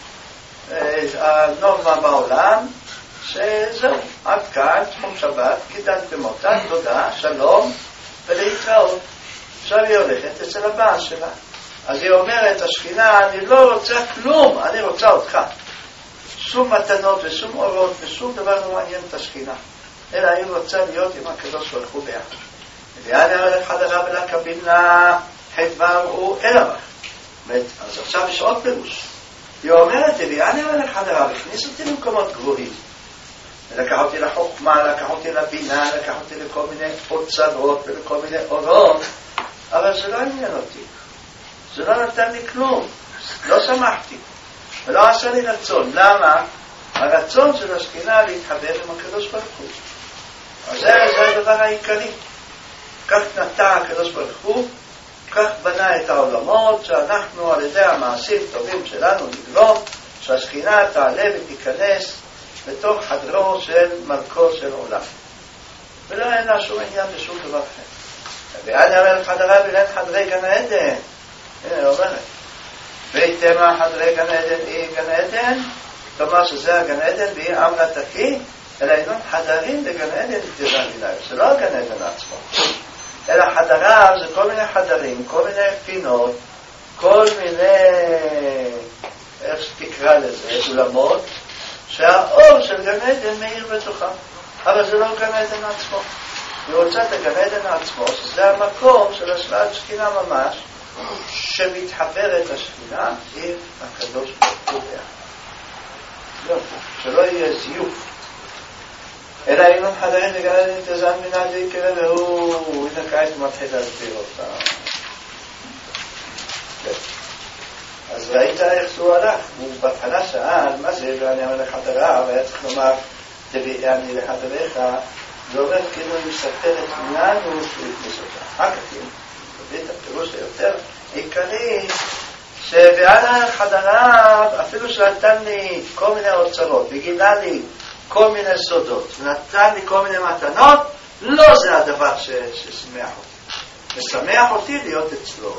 Speaker 1: הנורמה בעולם שזהו, עד כאן, תחום שבת, גידלת במותה, תודה, שלום ולהתראות. עכשיו היא הולכת אצל הבעל שלה. אז היא אומרת, השכינה, אני לא רוצה כלום, אני רוצה אותך. שום מתנות ושום אורות ושום דבר לא מעניין את השכינה, אלא היא רוצה להיות עם הקדוש ברוך הוא ביחד. ויעני המלך חדריו ולקביל לה חדווה הוא אלמך. אז עכשיו יש עוד פירוש. היא אומרת, ויעני המלך חדריו הכניס אותי למקומות גבוהים. לקח אותי לחוכמה, לקח אותי לבינה, לקח אותי לכל מיני אוצרות ולכל מיני אורות, אבל זה לא עניין אותי. זה לא נתן לי כלום. לא שמחתי. ולא עשה לי רצון. למה? הרצון של השכינה להתחבר עם הקדוש ברוך הוא. אז זה הדבר העיקרי. כך נטע הקדוש ברוך הוא, כך בנה את העולמות, שאנחנו על ידי המעשים טובים שלנו נגרום, שהשכינה תעלה ותיכנס לתוך חדרו של מלכו של עולם. ולא אין לה שום עניין בשום דבר אחר. ואני המלך חדריו ולן חדרי גן העדן. הנה היא אומרת. ויתמה חדרי גן עדן היא גן עדן, כלומר שזה הגן עדן והיא אמרה תקי, אלא אינם חדרים לגן עדן תדע מילה. זה לא הגן עדן עצמו. אלא חדריו זה כל מיני חדרים, כל מיני פינות, כל מיני, איך שתקרא לזה, אולמות, שהאור של גן עדן מאיר בתוכם. אבל זה לא גן עדן עצמו. היא רוצה את הגן עדן עצמו, שזה המקום של השראת שכינה ממש, שמתחברת השכינה עם הקדוש ברוך הוא. שלא יהיה זיוף. אלא אם חדרים לגן עדן תזן מן דיקרא והוא הנה כעת מתחיל להסביר אותה. אז ראית איך הוא הלך, הוא בהתחלה שאל, מה זה, ואני אומר לך דרב, היה צריך לומר, תביאני לך דבריך, זה אומר כאילו הוא מספר את עניינו שהוא הכניס אותה. אחר כך, תביא את הפירוש היותר עיקרי, שבעל חדריו, אפילו שנתן לי כל מיני אוצרות, וגילה לי כל מיני סודות, ונתן לי כל מיני מתנות, לא זה הדבר ששמח אותי. משמח אותי להיות אצלו.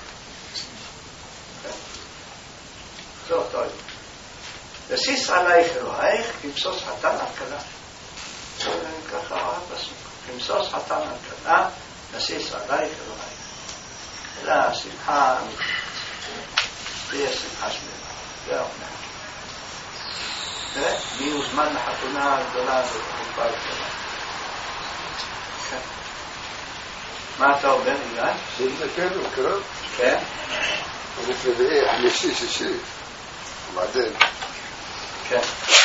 Speaker 1: זהו, טוב. וסיס עלייך אלוהיך, כמסוס חתן על כלה. ככה הפסוק. כמסוס חתן על כלה, וסיס עלייך אלוהיך. אלא שמחה, תהיה שמחה שמחה. זהו. תראה, מי הוזמן לחתונה הגדולה הזאת, החופה הגדולה. מה אתה אומר, אילן?
Speaker 4: זה כן, הוא קרוב.
Speaker 1: כן?
Speaker 4: הוא רביעי, חמישי, שישי. מעדן.
Speaker 1: כן.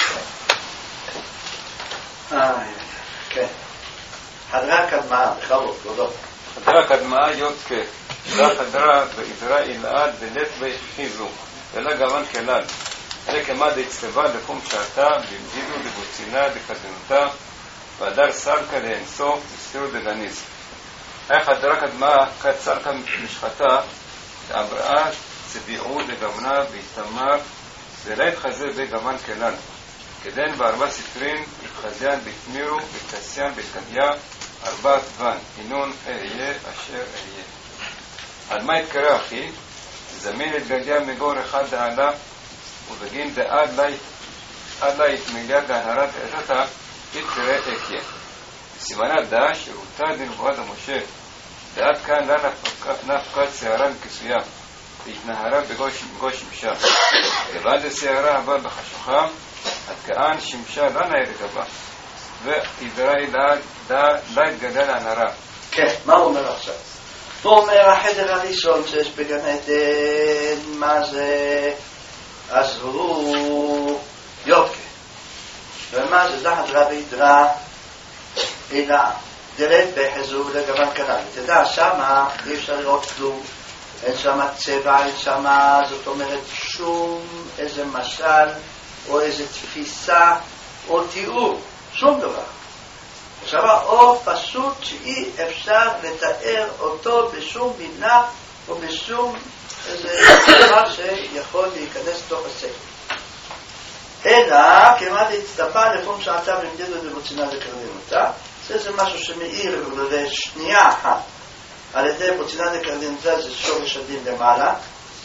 Speaker 1: כן. חדרה קדמה, בכבוד, כבודו.
Speaker 2: חדרה קדמה יודקה. לה חדרה ועזרה אלעד בלט וחיזו. אלא גוון כלל. זה כמד הצטבה לפום שעתה, במגידו לבוצינה דקדנותה, והדר סלקה לאינסוף, הסתירו דגניס. איך חדרה קדמה כת סלקה משחתה, שעברה צביעו דגמנה והתאמר, ולא יתחזה בגוון כלל. כדן בארבע ספרין, יתחזיין בתמירו, בתעשיין, בתקדיה, ארבעת ון, אינון אהיה אשר אהיה. על מה יתקרא אחי? זמין את גדיה מגור אחד דעלה, ובגין דעד לה יתמיליה גהרת עזתה, יתקרא אקיה. סימנה דעה שירותה דנבואת המשה, דעד כאן לה נפקת שערה מכסויה, והתנהרה בגוש שמשה. לבד השערה הבא בחשוכה, עד כאן שמשה לא נהר לגבה, והתדרה לה התגדל הנהרה.
Speaker 1: כן, מה הוא אומר עכשיו? הוא אומר, החדר הראשון שיש בגן עדן, מה זה? אז הוא יודקה. ומה זה? זה חדרה והתדרה, הנה, דלת בחזור לגוון כנל. תדע, שמה אי אפשר לראות כלום. אין שם צבע, אין שם, זאת אומרת, שום איזה משל, או איזה תפיסה, או תיאור, שום דבר. עכשיו, או פשוט שאי אפשר לתאר אותו בשום מילה, או בשום איזה דבר שיכול להיכנס תוך הספר. אלא, כמעט הצטפה לפום שעתה במדידו דבוצינה לקרדינותה, זה משהו שמאיר לשנייה אחת. על ידי בוצינה דקרדינותה זה שורש הדין למעלה,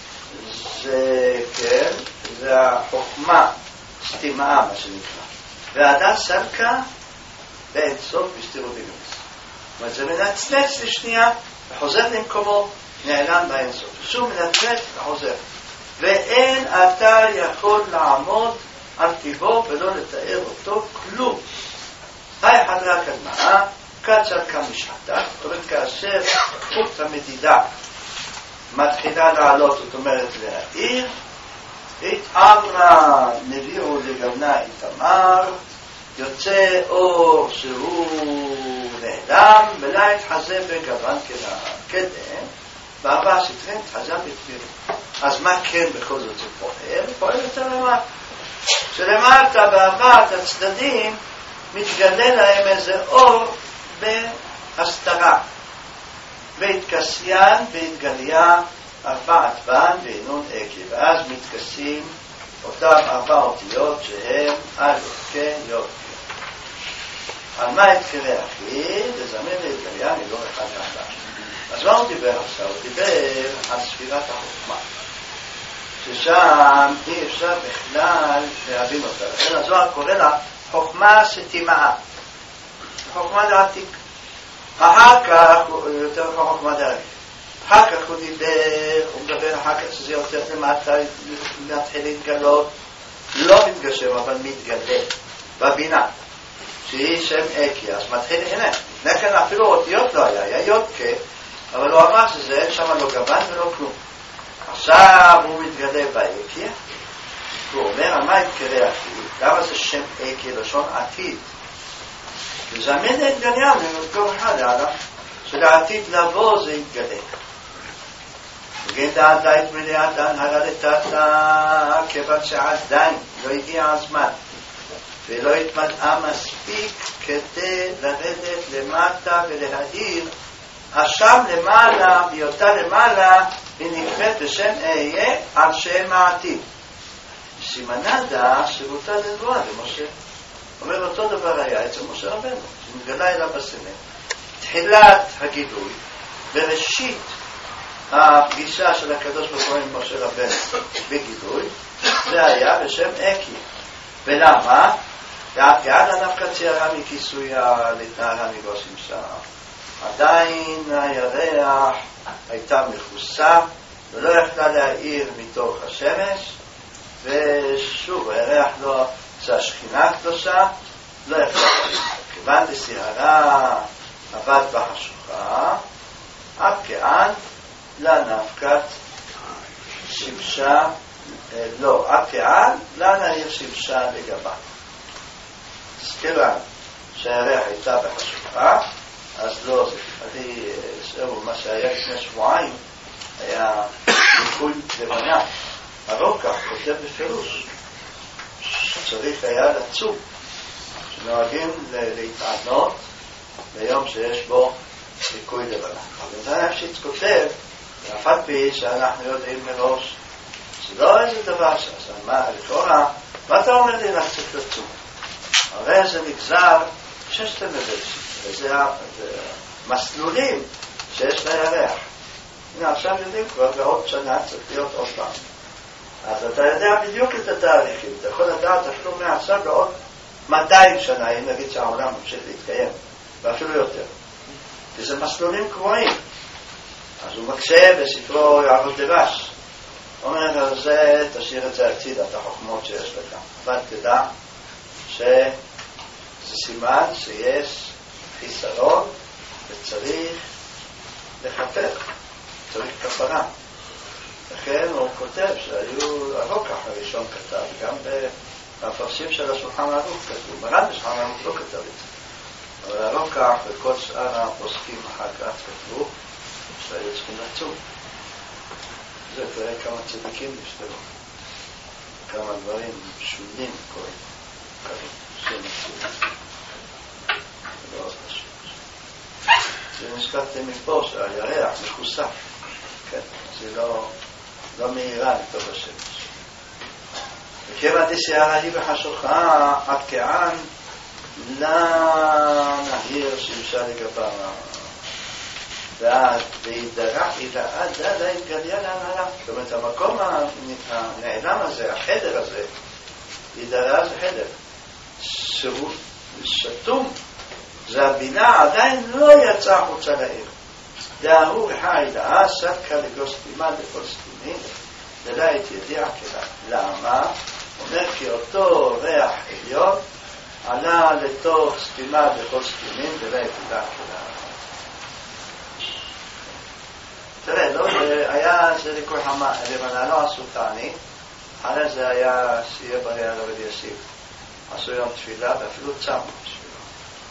Speaker 1: זה כן, זה החוכמה, סתימה מה שנקרא. והדר סלקה באין סוף בסתירו בגנס. זאת אומרת, זה מנצנץ לשנייה וחוזר למקומו, נעלם באין סוף. שוב מנצנץ וחוזר. ואין אתה יכול לעמוד על טיבו ולא לתאר אותו כלום. היי חדרה קדמה, קצר כמשחתה, זאת אומרת כאשר חוט המדידה מתחילה לעלות, זאת אומרת להעיר, התאמרה נביאו לגוונה איתמר, יוצא אור שהוא נעלם, ולא יתחזה בגוון כדן, בארבע ספרים תחזה בתמירו. אז מה כן בכל זאת זה פועל? פועל יותר למטה. שלמטה בארבעת הצדדים מתגלה להם איזה אור בהסתרה. והתכסיין והתגליה ארבעת בן ואינון אקי. ואז מתכסים אותם ארבע אותיות שהם כן יופי. על מה התקרא אחי? לזמן להתגליה מלא אחד לאחד. אז מה הוא דיבר עכשיו? הוא דיבר על ספירת החוכמה. ששם אי אפשר בכלל להבין אותה. לכן הזוהר קורא לה חוכמה סתימה. חוכמה דעתיק. אחר כך, יותר חוכמה דעתיק. אחר כך הוא מדבר אחר כך שזה יותר למטה, מתחיל להתגלות, לא מתגשם אבל מתגלה, בבינה, שהיא שם אקי, אז מתחיל, הנה, לכן אפילו אותיות לא היה יודקה, אבל הוא אמר שזה אין שם לא גוון ולא כלום. עכשיו הוא מתגלה באקי, הוא אומר על מה יתקרא עתיד, למה זה שם אקי לשון עתיד? וזמין להתגליה ממקום אחד הלאה, שלעתיד לבוא זה יתגלה. וגם דעתה את מליאתן הרדתתה, כיוון שעדיין לא הגיע הזמן ולא התמלאה מספיק כדי לרדת למטה ולהאיר, השם למעלה, בהיותה למעלה, היא נקראת בשם אהיה על שם העתיד. סימנה דעה שירותה לנבואה למשה. אומר אותו דבר היה אצל משה רבנו, שמתגלה אליו בסלם. תחילת הגילוי, בראשית הפגישה של הקדוש ברוך הוא עם משה רבנו בגילוי, זה היה בשם אקי. ולמה? ועד הנפקת ציירה מכיסויה להתנהלה מגוסים שם. עדיין הירח הייתה מכוסה ולא יכלה להאיר מתוך השמש, ושוב הירח לא, זה השכינה הקדושה, לא יכלה להאיר. כיוון דסערה עבד בחשוכה, עד כאן לנפקת שימשה, לא, עד כאן לנעיר שימשה לגבה. אז כיוון שהירח הייתה בחשוכה, אז לא, זהו מה שהיה לפני שבועיים, היה ניקוי לבנה. הרוקח כותב בפירוש שצריך היה לצום, שנוהגים להתענות ביום שיש בו ניקוי לבנה. אבל זה נפשיץ כותב, ואף על פי שאנחנו יודעים מראש, זה לא איזה דבר שעשה, מה לכאורה, מה אתה אומר לי להצליח לצום? הרי זה נגזר ששת מבלשים, וזה מסלולים שיש לירח. הנה עכשיו יודעים כבר, בעוד שנה צריך להיות עוד פעם. אז אתה יודע בדיוק את התאריכים, אתה יכול לדעת אפילו מעכשיו בעוד 200 שנה, אם נגיד שהעולם ממשיך להתקיים, ואפילו יותר. כי זה מסלולים קבועים. אז הוא מקשה בספרו יעבוד דרש. אומר, זה תשאיר את זה הצידה, את החוכמות שיש לך. אבל תדע שזה סימן שיש חיסרון וצריך לחפר, צריך כפרה. לכן הוא כותב שהיו הרוקח הראשון כתב, גם במפרשים של השולחן ערוך כתוב, מרן בשולחן ערוך לא כתב את זה. אבל הרוקח וכל שאר הפוסקים אחר כך כתבו שהיו צריכים לצום. זה תראה כמה צדיקים נשתלו, כמה דברים שונים קוראים, קוראים, שמצאים. זה לא עוד חשוב. זה נזכרתם מפה שהירח מכוסה, כן, זה לא מהירה מתוך השמש. וכיוון דסערה היא בחשוכה, עד כאן לנהיר שימשה לגבה. ועד עד להתגליה להנהלה. זאת אומרת, המקום הנעלם הזה, החדר הזה, ידרה זה חדר. שתום, זה הבינה עדיין לא יצא חוצה לעיר. דהרו חי דעה, סתקה לגוסטימה לפוסטינים, דלה את ידיע כלה. למה? אומר כי אותו ריח עליון עלה לתוך סתימה לפוסטינים, דלה את ידיע כלה. תראה, לא, זה לכל לבנה לא עשו תעני, אחרי זה היה שיהיה בריא על עבד יסיף. עשו יום תפילה ואפילו צמו תפילה.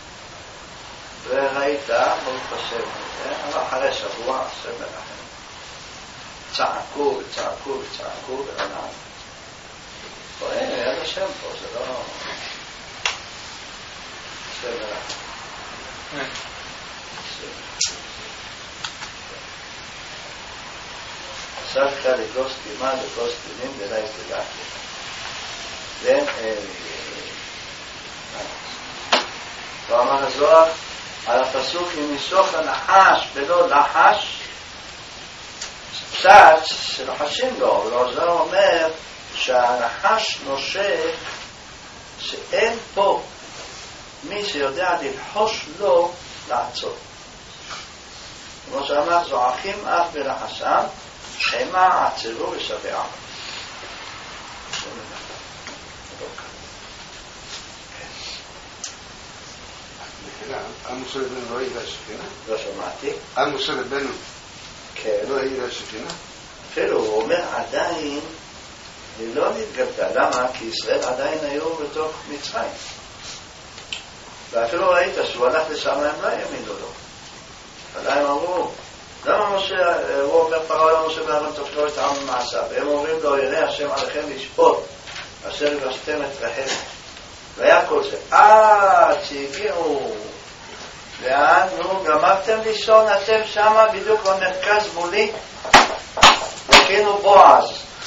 Speaker 1: וראית, ברוך השם, אבל אחרי שבוע, השם מלאכם. צעקו וצעקו וצעקו ולנענו. פה אין, יד השם פה, זה לא... השם מלאכם. סבכה לגוסטימה לגוסטינים ולא יתגע. ואין ואמר הזוהר על הפסוק אם ניסוך הנחש ולא לחש, פשט שלוחשים לו, אבל הזוהר אומר שהנחש נושך שאין פה מי שיודע ללחוש לו לעצור. כמו שאמר זועקים אף בלחשם חמה עצרו ושבעה.
Speaker 4: עם משה רבנו לא העיר השכינה?
Speaker 1: לא שמעתי.
Speaker 4: עם משה רבנו
Speaker 1: כן.
Speaker 4: לא העיר השכינה?
Speaker 1: אפילו הוא אומר עדיין היא לא נתגלתה. למה? כי ישראל עדיין היו בתוך מצרים. ואפילו ראית שהוא הלך לשם הם לא האמינו לו. עדיין אמרו למה משה, הוא אומר פרעה למשה ואהרון תפלו את העם במעשיו, והם אומרים לו יראה השם עליכם לשפוט אשר יבשתם את רחל. והיה כל זה עד שהגיעו ועד גמרתם לישון אתם שמה בדיוק במרכז מולי וכינו בועז.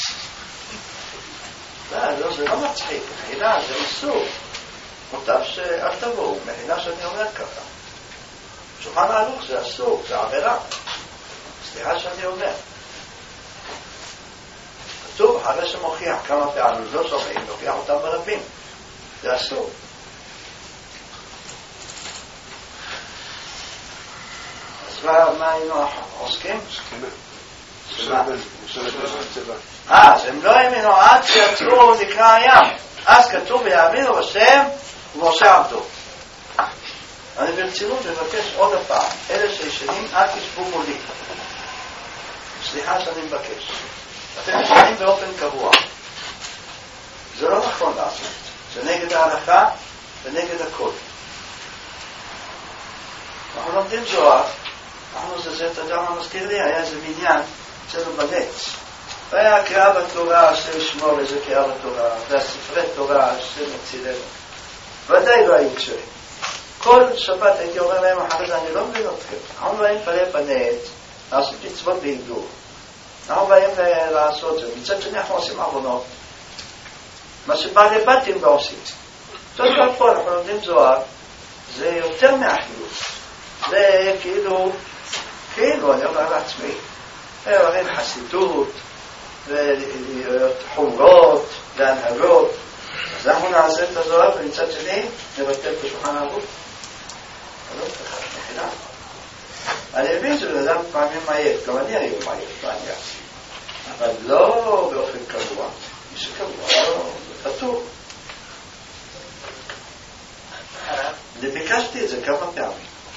Speaker 1: לא, זה לא מצחיק, מחילה זה איסור, מוטב שאל תבואו, מחילה שאני אומר ככה. שולחן ערוך זה אסור, זה עבירה. סליחה שאני אומר. כתוב אחרי שמוכיח כמה פעמים, לא שומעים, לוקח אותם ברבים. זה אסור. אז מה היינו עוסקים? אז הם לא האמינו עד שיצאו לקרא הים. אז כתוב ויאמינו בשם ומשה עבדו. אני ברצינות מבקש עוד הפעם, אלה שישנים אל תשבו מולי. סליחה שאני מבקש. אתם ישנים באופן קבוע. זה לא נכון לעשות. זה נגד ההלכה ונגד הכל. אנחנו לומדים זוהר. אתה יודע מה מזכיר לי? היה איזה מניין אצלנו בנץ. והיה קריאה בתורה של שמור איזה קריאה בתורה, והספרי תורה של מצילנו. ודאי לא היו קשרים. כל שבת הייתי אומר להם אחרי זה, אני לא מבין אתכם. אנחנו באים פלא פנית, לעשות מצוות בהידור. אנחנו באים לעשות זה. מצד שני אנחנו עושים עוונות. מה שבא לבתים לא עושים. זאת אומרת פה אנחנו לומדים זוהר, זה יותר מהחילוץ. זה כאילו, אני אומר לעצמי, אומרים חסידות, וחומרות, והנהגות. אז אנחנו נעשה את הזוהר, ומצד שני נבטל בשולחן ערוך. אני מבין שזה אדם פעמים מעייף, גם אני היום מעייף בעניין, אבל לא באופן קבוע. מי שקבוע, זה כתוב. ביקשתי את זה כמה פעמים.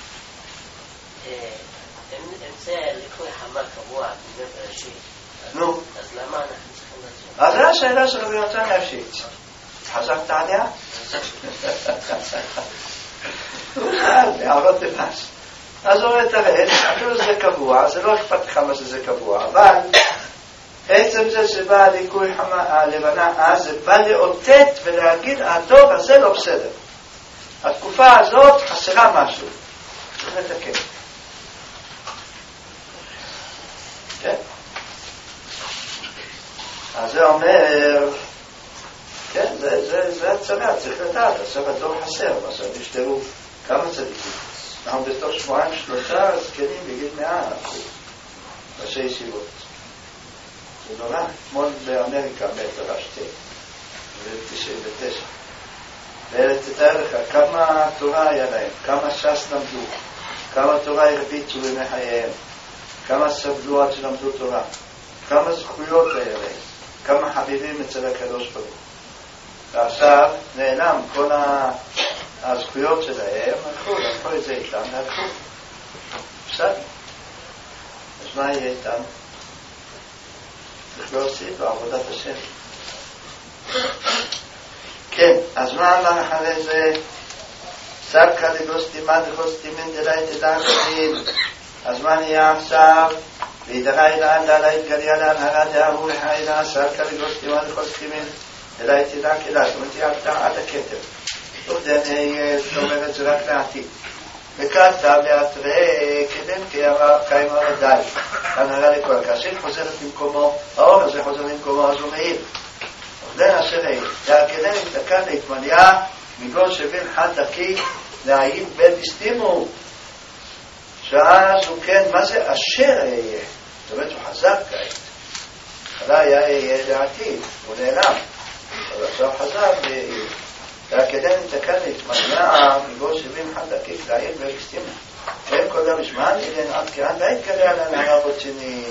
Speaker 15: אם זה ליקוי חמה קבוע בבית בראשית,
Speaker 1: נו,
Speaker 15: אז למה אנחנו צריכים לעשות?
Speaker 1: אז זו השאלה של רבי יונתן נפשית. חזקת עליה? הערות לבס. אז הוא אומר, תראה, אפילו זה קבוע, זה לא אכפת לך מה שזה קבוע, אבל עצם זה שבא ליקוי חמה הלבנה, אז זה בא לאותת ולהגיד, הדור הזה לא בסדר. התקופה הזאת חסרה משהו. צריך לתקן. כן? אז זה אומר, כן, זה הצרה, צריך לדעת, עכשיו הדור חסר, עכשיו נשתרו כמה צדיקים. אנחנו בתוך 2-3 זקנים בגיל 100 ראשי ישיבות. זה נורא, אתמול באמריקה מת הרשתי, ב-99. ותתאר לך כמה תורה היה להם, כמה ש"ס למדו, כמה תורה הרביצו בימי חייהם, כמה סבלו עד שלמדו תורה, כמה זכויות היה להם, כמה חביבים אצל הקדוש ברוך הוא. ועכשיו נעלם כל הזכויות שלהם, הלכו את זה איתם, הלכו. בסדר. אז מה יהיה איתם? צריך להוסיף בעבודת השם. כן, אז מה אמר אחרי זה? סלקה לגוסטי מה דחוסטי מן דלי תדע כתין. אז מה נהיה עכשיו? וידרה אלה דלה התגליה להנהלה דארו לחיילה סלקה לגוסטי מה דחוסטי מן דלי תדע כדאי. זאת אומרת, היא עלתה עד הכתר. זאת אומרת, זה רק לעתיד. וכתב להתראה כדן קיימה ודאי. הנהלה לכל. כאשר חוזרת למקומו, האור הזה חוזר למקומו, אז הוא מעיל. עובדן אשר העיל. והכדן התקן להתמליה מגול שבין חד דקי להעיל בית הסתימו. שאז הוא כן, מה זה אשר יהיה? זאת אומרת, הוא חזק כעת. חלה יהיה לעתיד, הוא נעלם. אבל עכשיו חזק ויעיל. והכדן התקן להתמליה מגול שבין חד דקי להעיל בית הסתימו. והם כל המשמען אלינו עד כאן, והתקלע עלינו הרבות שני.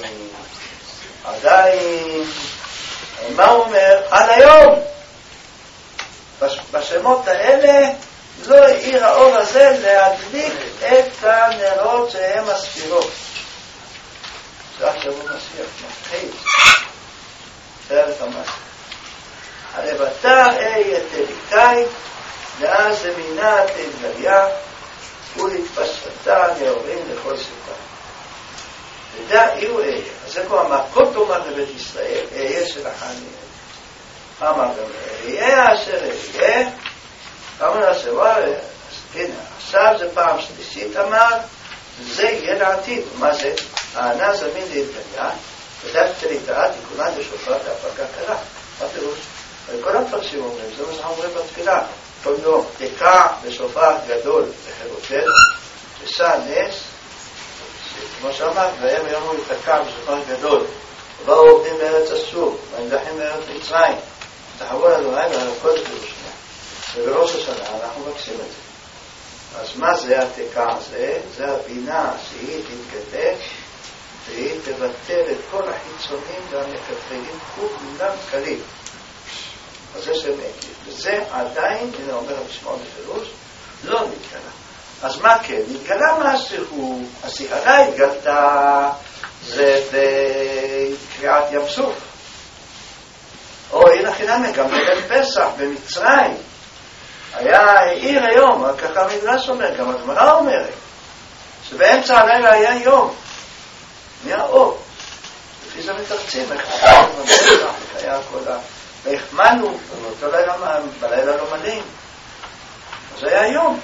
Speaker 1: עדיין, מה הוא אומר? עד היום, בשמות האלה לא העיר האור הזה להדליק את הנרות שהם הספירות. זה עכשיו הוא משיח, מתחיל. תארת המשיח. הרי בתר את אליקאי, ואז זה מינה את גליה, ולהתפשטה נאורים לכל סוכה. ודע אילו אהיה. אז זה כבר המקות אומר לבית ישראל, אהיה של החני. אמר גם אהיה אשר אהיה, אמר השבוע, הנה, עכשיו זה פעם שלישית אמר, זה יהיה לעתיד. מה זה? הענה זמין להתגליה, ודווקא להתראה תיקונה לשופר להפקה קלה. מה פירוש? כל המפרשים אומרים, זה מה שאנחנו אומרים בתפילה. כל יום, תקע בשופר גדול לחירותם, ושע נס, כמו שאמר, והם יאמרו לתקע בשופר גדול, ובאו עובדים בארץ אסור, והנדחים בארץ מצרים, תחברו לנו רגע על הקודש בירושלים. ובראש השנה אנחנו מבקשים את זה. אז מה זה התקע הזה? זה הבינה שהיא תתגלה, והיא תבטל את כל החיצונים והמקטרגים כולם קלים. אז זה שם הקיף. וזה עדיין, הנה אומר בשמעון בפירוש, לא נתגלה. אז מה כן? נתגלה משהו, הסערה התגלתה, זה בקריאת ים סוף. או הנה חינם, גם בליל פסח במצרים. היה עיר היום, ככה המדרש אומר, גם הגמרא אומרת, שבאמצע הלילה היה יום, נהיה אור. לפי זה מתרצים, היה כל ה... והחמנו, באותו לילה, בלילה לא מלאים. אז היה יום.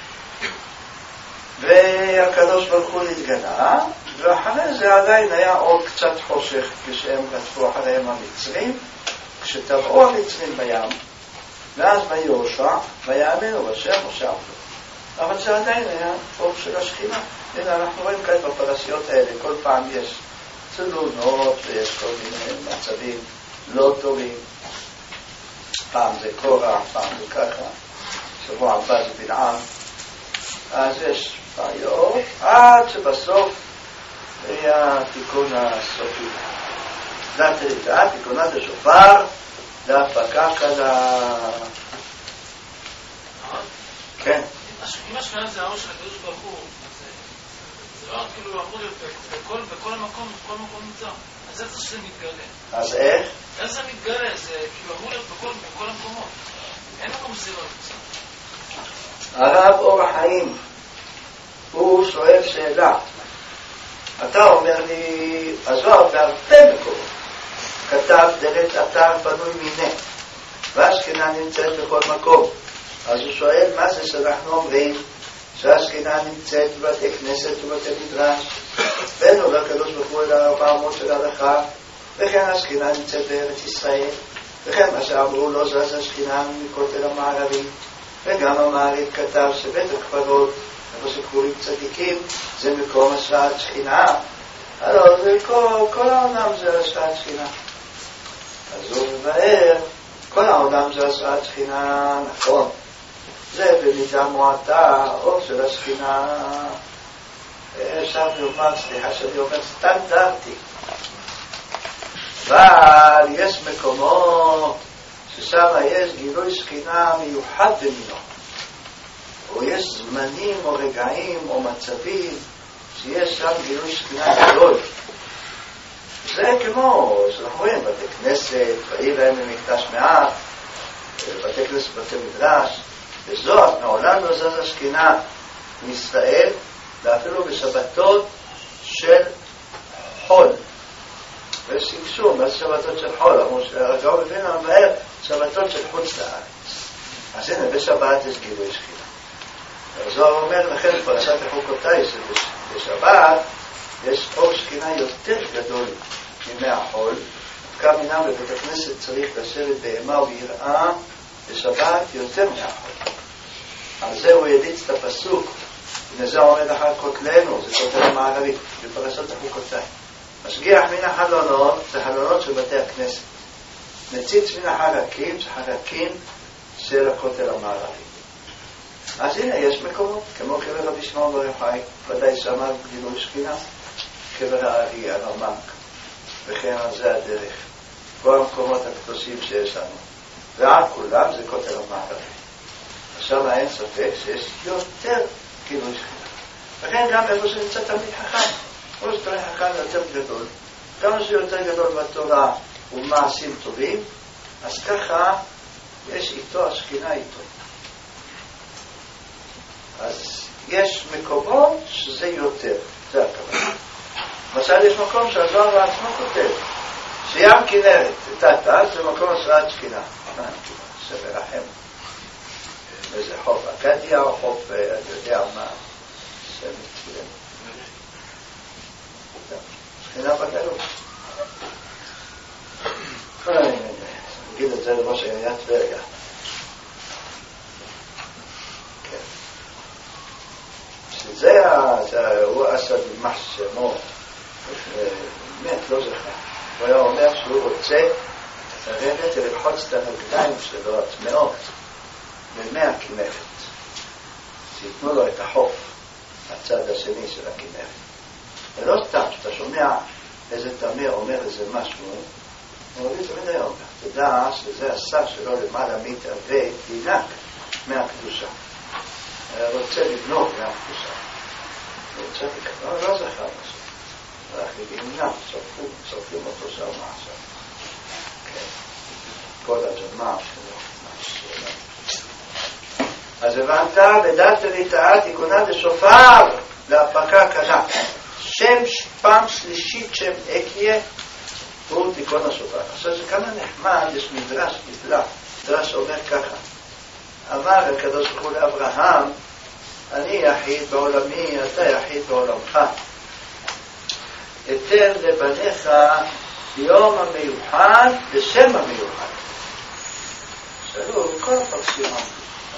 Speaker 1: והקדוש ברוך הוא התגלה, ואחרי זה עדיין היה עוד קצת חושך כשהם רדפו אחריהם המצרים, כשטבעו המצרים בים, ואז ביהושע, ויאמינו בשם משה עבדו. אבל זה עדיין היה אור של השכינה. הנה, אנחנו רואים כאן בפרשיות האלה, כל פעם יש צלונות ויש כל מיני מצבים לא טובים. פעם זה קורח, פעם זה ככה, שבוע הבא זה בלעם. אז יש בעיות, עד שבסוף היה תיקון הסופי. לתת תיקונת השופר, להפקה כלה. כן.
Speaker 16: אם השכנה זה האור של הקדוש ברוך הוא, זה לא כאילו אמור להיות בכל המקום, בכל מקום נמצא. אז איך זה שזה מתגלה?
Speaker 1: אז איך?
Speaker 16: איך זה מתגלה? זה כאילו אמור להיות בכל המקומות. אין מקום שזה לא נמצא.
Speaker 1: הרב אור החיים, הוא שואל שאלה. אתה אומר לי, הזוהר בהרבה מקומות כתב דלת אתר בנוי מיני, והשכינה נמצאת בכל מקום. אז הוא שואל מה זה שאנחנו אומרים שהשכינה נמצאת בבתי כנסת ובתי מדרש, בנו לקדוש ברוך הוא אל 400 של הלכה, וכן השכינה נמצאת בארץ ישראל, וכן מה שאמרו לא זז השכינה מכותל המערבי, וגם המעריב כתב שבית הקברות, איפה שקוראים צדיקים, זה מקום השראת שכינה. הלוא זה כל העולם זה השראת שכינה. אז הוא מבאר, כל העולם זה השראת שכינה, נכון. זה במידה מועטה, אור של השכינה, שם יאמר, סליחה שאני אומר סטנדרטי. אבל יש מקומות ששם יש גילוי שכינה מיוחד במינו. או יש זמנים או רגעים או מצבים שיש שם גילוי שכינה גדול. זה כמו שאנחנו רואים בתי כנסת, בעיר להם במקדש מעט, בתי כנסת בתי מדרש, וזאת מעולם לא זז השכינה מישראל, ואפילו בשבתות של חול. ושימשו, מה זה שבתות של חול? הרגעו מבין המהר, שבתות של חוץ לארץ. אז הנה, בשבת יש גילוי שכינה. הזוהר אומר לכן פרשת החוקותיי שבשבת יש אור שכינה יותר גדול מימי החול. כאן מינם בבית הכנסת צריך לשבת בהמה וביראה בשבת יותר מהחול. על זה הוא ידיץ את הפסוק, וזה עומד אחר כותלנו, זה כותל המערבי בפרשת החוקותיי. משגיח מן החלונות זה חלונות של בתי הכנסת, מציץ מן החלקים זה חלקים של הכותל המערבי. אז הנה יש מקומות, כמו קבר רבי שמעון בר יוחאי, ודאי שאמר גילוי שכינה, קבר הארי, הרמ"ק, וכן על זה הדרך. כל המקומות הקדושים שיש לנו. ועל כולם זה כותל המערבי. שם אין ספק שיש יותר גילוי שכינה. לכן גם איפה שנמצא תלמיד חכם, או שתלמיד חכם יותר גדול, כמה שיותר גדול בתורה ומעשים טובים, אז ככה יש איתו, השכינה איתו. אז יש מקומות שזה יותר, זה הכוונה. למשל יש מקום שהזוהר בעצמו כותב, שים כנרת, תתה, זה מקום השראת שכינה. זה מרחם. איזה חוף אקדיה או חוף, אני יודע מה, זה מצוין. שכינה בגלות. נגיד את זה לראש עיריית טבריה. זה הוא עשה ממש שמו, באמת לא זכה. הוא היה אומר שהוא רוצה לרדת וללחוץ את הרגליים שלו הטמאות במי הכנרת, שיתנו לו את החוף הצד השני של הכנרת. ולא סתם שאתה שומע איזה תמיר אומר איזה משהו, הוא אומר תמיד היה אומר, תדע שזה הסף שלו למעלה מטר ודינק מהקדושה. רוצה לבנות מהקדושה. רוצה לקנות, לא זכה משהו. רק לגמנם, שורפים אותו שם עכשיו. כל הג'מעה שלו. אז הבנת, בדת וליטאה תיקונה דשופר להפקה קנה. שם פעם שלישית שם אקיה הוא תיקון השופר. עכשיו זה כמה נחמד, יש מדרש נפלא. מדרש אומר ככה. אמר הקדוש ברוך הוא לאברהם, אני יחיד בעולמי, אתה יחיד בעולמך. אתן לבניך יום המיוחד בשם המיוחד. שאלו, כל הפרשים אמרו.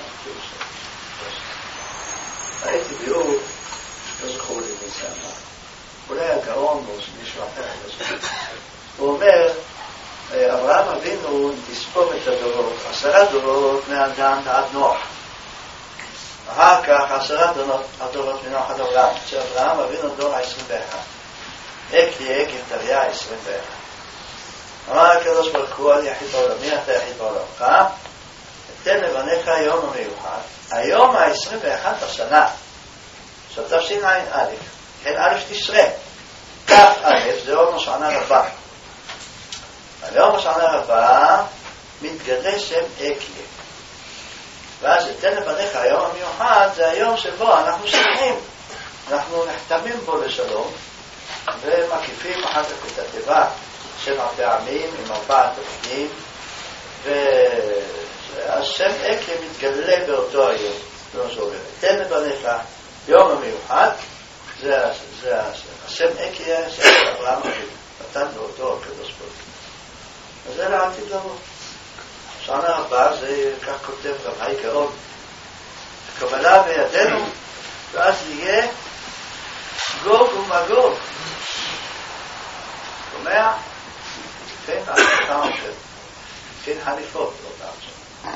Speaker 1: הייתי ביור, לא זכור לי מי זה אמר. אולי הגאון או מישהו אחר. הוא אומר, אברהם אבינו תספור את הדורות, 10 דורות מאדם עד נוח. אחר כך 10 הדורות מנוח עד אברהם, שאברהם אבינו דור ה-21. אקי טריה 21. אמר הקדוש ברוך הוא, אני יחיד בעולמי, אתה יחיד בעולמך, אתן לבניך יום המיוחד, היום ה-21 בשנה, של תשע"א, כן א' תשרה, כ"א, זה יום השנה רבה. על יום השנה רבה מתגלה שם אקיה. ואז אתן לבניך היום המיוחד, זה היום שבו אנחנו שמחים, אנחנו נחתמים בו לשלום, ומקיפים אחר כך את התיבה 7 פעמים עם 4 תפקידים, והשם אקיה מתגלה באותו היום. אתן לבניך יום המיוחד, זה השם אקיה של אברהם אבינו, נתן באותו הקדוש ברוך הוא. אז זה לעתיד לבוא. שנה הבאה זה כך כותב גם העיקרון, קבלה בידינו, ואז יהיה גוג ומגוג. שומע? כן, כמה של כן חליפות לא פעם שם.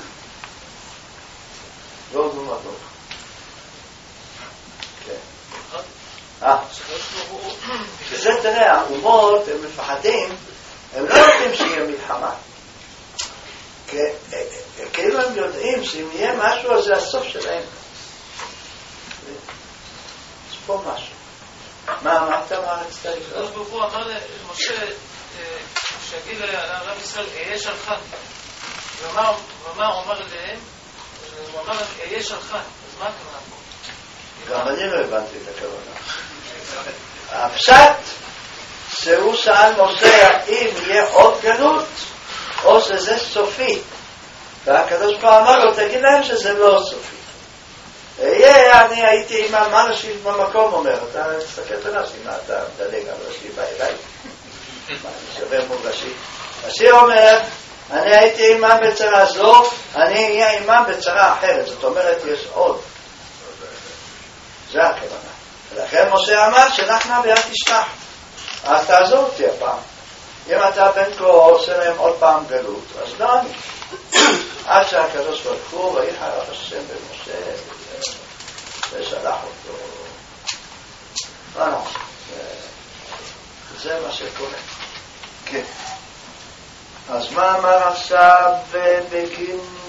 Speaker 1: גוג ומגוג. כן. שזה תראה, האומות הם מפחדים, הם לא יודעים שיהיה מלחמה. כאילו הם יודעים שאם יהיה משהו אז זה הסוף שלהם. יש פה משהו. מה אמרת? מה רצתה לקרוא?
Speaker 16: הקדוש ברוך הוא אמר למשה שיגיד לעם ישראל אהיה שלחן. ומה הוא אמר להם? הוא אמר להם אהיה שלחן. אז מה הכוונה פה?
Speaker 1: גם אני לא הבנתי את הכוונה. הפשט שהוא שאל משה האם יהיה עוד גלות או שזה סופי, והקדוש ברוך הוא אמר לו תגיד להם שזה לא סופי. אני הייתי עם המנשי במקום, אומר אתה תסתכל את רש"י, מה אתה מדלג על רש"י בעילי, מה אני שווה מול רש"י. רש"י אומר אני הייתי אימם בצרה זו, אני אהיה אימם בצרה אחרת, זאת אומרת יש עוד. זה הכוונה. ולכן משה אמר שנחנה ביד תשלח, אז תעזור אותי הפעם. אם אתה בן כה עושה להם עוד פעם גלות, אז לא אני. עד שהקדוש ברוך הוא ויחר השם במשה ושלח אותו. זה מה שקורה. כן. אז מה אמר עכשיו בגין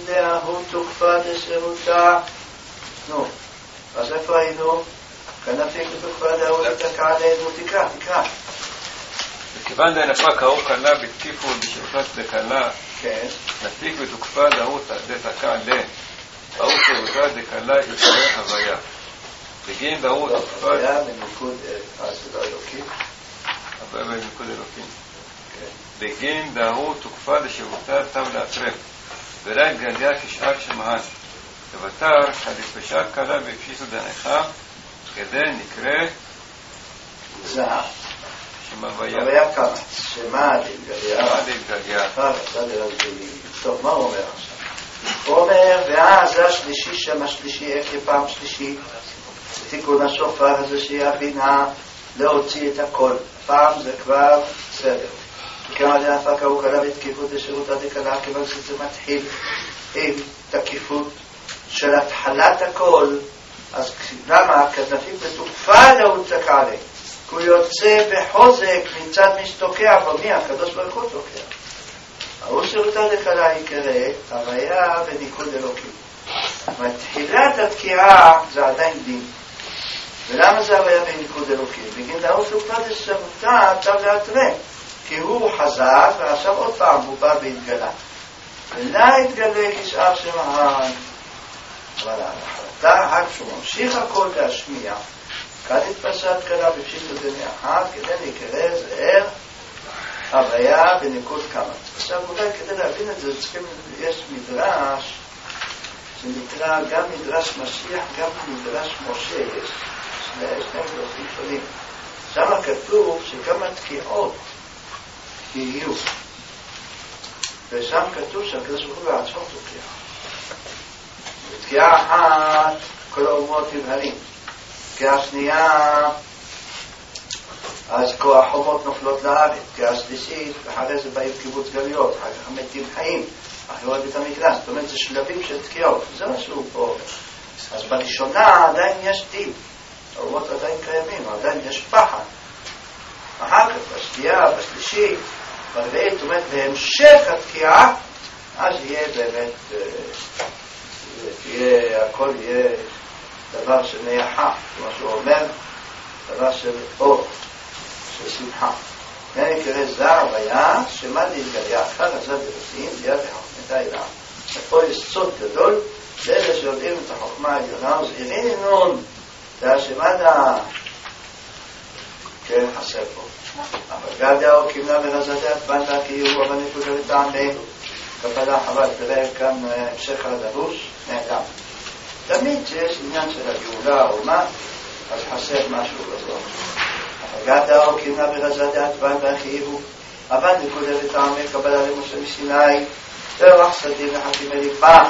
Speaker 1: דאהו תוקפה דשירותה. נו, אז איפה היינו? כנפיק בתוקפה דאהו לתקע עלינו, תקרא.
Speaker 2: וכיוון דנפה קראו קלה בתקיפו בשרפת דקלה, נפיק בתוקפה דאהו לתקע עלינו. דאהו שירותה דקלה יוצא הוויה. בגין דאהו תוקפה...
Speaker 1: הוויה בניקוד אלוקים.
Speaker 2: הוויה בניקוד אלוקים. בגין דאהו תוקפה דשירותה תו להטרף. ורק גליה כשאר שמען. ובתר חליפשה קלה בפשיסו דנחה, כדי נקרא
Speaker 1: זה
Speaker 2: שמוויה
Speaker 1: כמה, שמה דגליה. טוב, מה הוא אומר עכשיו? הוא אומר, ואז השלישי שם השלישי, איך פעם שלישי, תיקון השופר הזה שיבינה להוציא את הכל. פעם זה כבר סדר. כמה דנפה קראו קלה בתקיפות לשירות הדקלה, כיוון שזה מתחיל עם תקיפות של התחלת הכל. אז למה? כנפיק בתוקפה להוצק עלי, כי הוא יוצא בחוזק מצד משתוקע בו. מי? הקדוש ברוך הוא תוקע. הוא שירותה דקלה יקרא הוויה בניקוד אלוקים. מתחילת התקיעה זה עדיין דין. ולמה זה הוויה בניקוד אלוקים? בגין דאהו תוקפה דשירותה תו להטרף, כי הוא חזק ועכשיו עוד פעם הוא בא והתגלה. ולא התגלה כשאר שמען. אבל ההחלטה שהוא ממשיך הכל להשמיע, כאן התפשט קלה בפשיטו דנאחת, כדי להיקרא זהר הוויה בניקוד קמת. עכשיו אולי כדי להבין את זה, יש מדרש שנקרא גם מדרש משיח, גם מדרש משה. יש שני מדרשים שונים. שם כתוב שכמה תקיעות יהיו, ושם כתוב שהקדוש ברוך הוא בעצמו תוקיע. בתקיעה אחת כל האומות נבהלים, בתקיעה שנייה אז כל החומות נופלות לארץ, בתקיעה שלישית ואחרי זה באים קיבוץ גלויות, אחר כך מתים חיים, אחרי בית המקדש. זאת אומרת, זה שלבים של תקיעות, זה מה שהוא פה. אז בראשונה עדיין יש דין, האומות עדיין קיימים, עדיין יש פחד. אחר כך בשנייה, בשלישית, ברביעית, זאת אומרת, בהמשך התקיעה, אז יהיה באמת, הכל יהיה דבר של נייחה, כמו שהוא אומר, דבר של אור, של שמחה. ונקרא זה הוויה, שמה להתגליה אחר הזה דרסים, יד החוכמתה אליו. ופה יש סוד גדול, לאלה שיודעים את החוכמה העליונה, וזהירים נון, זה השמדה, כן, חסר פה. אבל גדהו כמנה ורזדת בנדה כאילו אבל נקודה לטעמי כפלה חבל. תראה כאן המשך הדרוש נעדם. תמיד שיש עניין של הגאולה או מה, אז חסר משהו בזאת. אבל גדהו כמנה ורזדת בנדה כאילו אבל נקודה לטעמי קבלה למשה מסיני ורח סדים לחכים אליפה.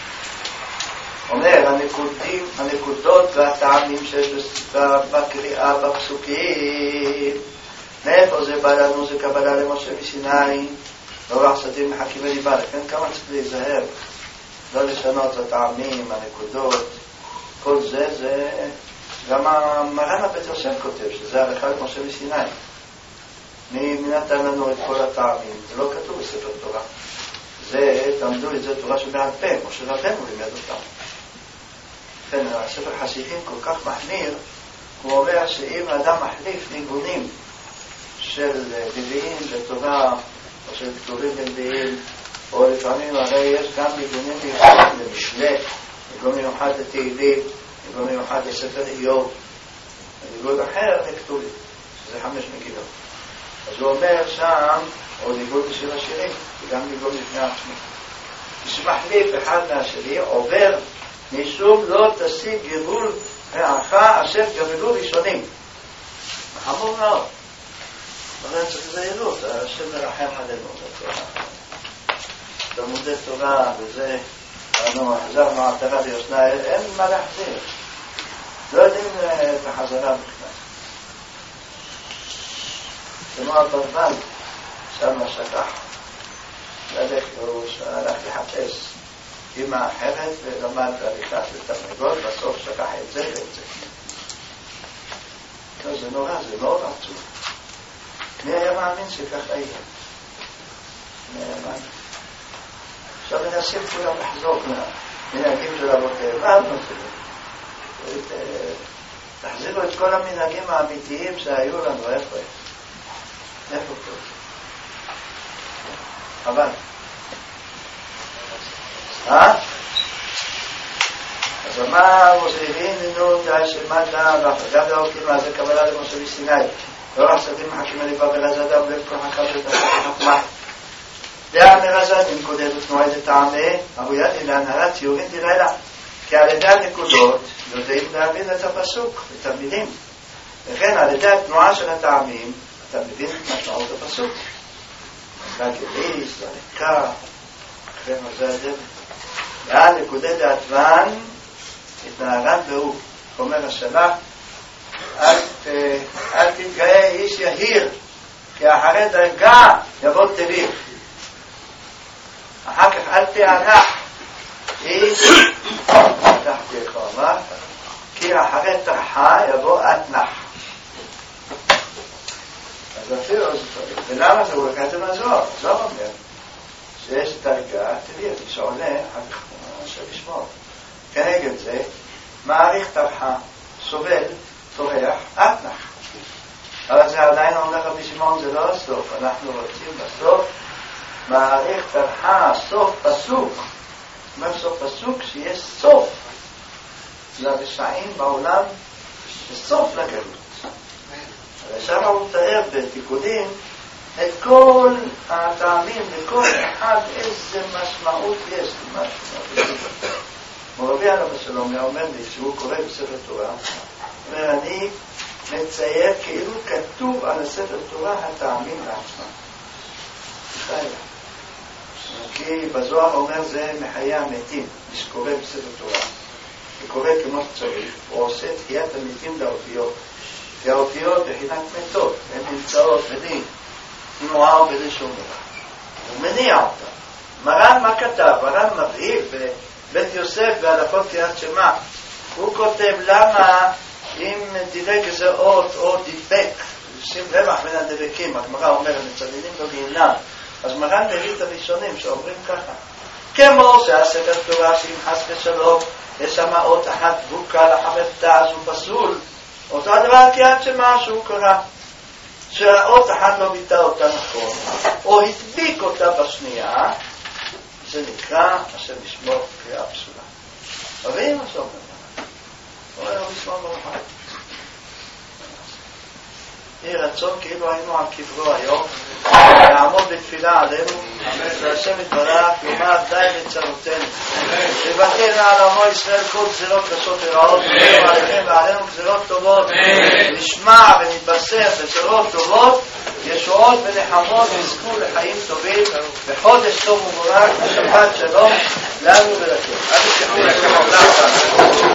Speaker 1: אומר הנקודות והטעמים שיש בקריאה בפסוקים, מאיפה זה בא לנו? זה קבלה למשה מסיני ורח סדים מחכים אליפה. לכן כמה צריך להיזהר לא לשנות את הטעמים, הנקודות, כל זה, זה גם המרן הבית יוסף כותב שזה הלכה למשה מסיני. מי נתן לנו את כל הטעמים? זה לא כתוב בספר תורה, זה תעמדו את זה תורה שבעל פה, משה רבנו לימד אותם. לכן הספר חסידים כל כך מחמיר, הוא אומר שאם האדם מחליף ניגונים של נביאים בתורה או של כתובים בנביאים, או לפעמים הרי יש גם ניגונים מיוחדים למשנה, ניגון מיוחד לתהילים, ניגון מיוחד לספר איוב, ניגון אחר לכתובים, שזה 5 מגילות. אז הוא אומר שם, או ניגון בשביל השירים, וגם ניגון לפני עצמי. כשמחליף אחד מהשני עובר משום לא תשיג גבול רעך אשר גבלו ראשונים. חמור מאוד. אבל צריך זהירות, השם מרחם עלינו בתורה. למודי תורה וזה, אנו החזרנו עטרה ליושנה, אין מה להחזיר. לא יודעים את החזרה בכלל. כמו הברוול, שם שכח. הוא הלך לחפש אמא אחרת ולמד עריכת לתרנגול, בסוף שכח את זה ואת זה. זה נורא, זה לא עצוב. מי היה מאמין שככה יהיה? מי היה מאמין? עכשיו מנסים כולם לחזור מהמנהגים של אבותיהם. מה אנחנו עושים? תחזירו את כל המנהגים האמיתיים שהיו לנו, איפה פה? אבל אז מה מוסריבין נו די שמדה גם להוקים מה זה קבלה למשה בסיני לא רחסתים מחכים אליבה ולזדה ולב כל חכם ותחכמה דעה מרזד נקודד ותנועה את הטעמה אבל ידי להנהלת ציורים תראה כי על ידי הנקודות יודעים להבין את הפסוק, את המילים וכן על ידי התנועה של הטעמים אתה מבין את משמעות הפסוק לגליס, לריקה וכן זה הדבר ועל נקודי דעתוון התנהרן והוא אומר השלח אל תתגאה איש יהיר כי אחרי דרגה יבוא תביר אחר כך אל תענח איש תחתי חומה כי אחרי תרחה יבוא אתנח אז אפילו ולמה זה הוא לקחת מהזוהר זו אומר שיש דרגה תביר מי שעולה עכשיו לשמור כנגד זה מעריך תרחה סובל תורח אתנח אבל זה עדיין אומר רבי שמעון זה לא הסוף אנחנו רוצים בסוף מעריך תרחה סוף פסוק אומר סוף פסוק שיש סוף לרשעים בעולם בסוף לגלות ושם הוא מתאר בתיקונים את כל הטעמים לכל אחד איזה משמעות יש מורבי עליו השלום אומר לי שהוא קורא בספר תורה אומר אני מצייר כאילו כתוב על הספר תורה הטעמים לעצמם כי בזוהר אומר זה מחיי המתים מי שקורא בספר תורה וקורא כמו שצריך הוא עושה תחיית המתים לאותיות כי האותיות בחינת מתות הן נמצאות בלי תנועה ובלי שום דבר הוא מניע אותה מרן מה כתב? מרן מבהיר בבית יוסף בהלכות קריאת שמע הוא כותב למה אם דילג איזה אות או דבק שים רווח בין הדבקים הגמרא אומרת מצללים לו גיהנם אז מרן מביא את הראשונים שאומרים ככה כמו שהספר תורה שאם חס ושלום יש שם אות אחת בוקה לחמפתה אז הוא פסול אותו הדבר קריאת שמע שהוא קורא שהאות אחת לא ביטא אותה נכון או הדביק אותה בשנייה זה נקרא השם ישמור קריאה פסולה אבל מה שאומר הוא אומר ישמור ברכה יהי רצון כאילו היינו על קברו היום לעמוד בתפילה עלינו והשם יתברך יאמר די לצרותינו לבטל על עמו ישראל כל גזירות קשות ורעות ועלינו גזירות טובות נשמע ונתבשר בגזירות טובות ישועות ונחמות ויזכו לחיים טובים וחודש טוב ומבורך ושבת שלום לנו ולכם.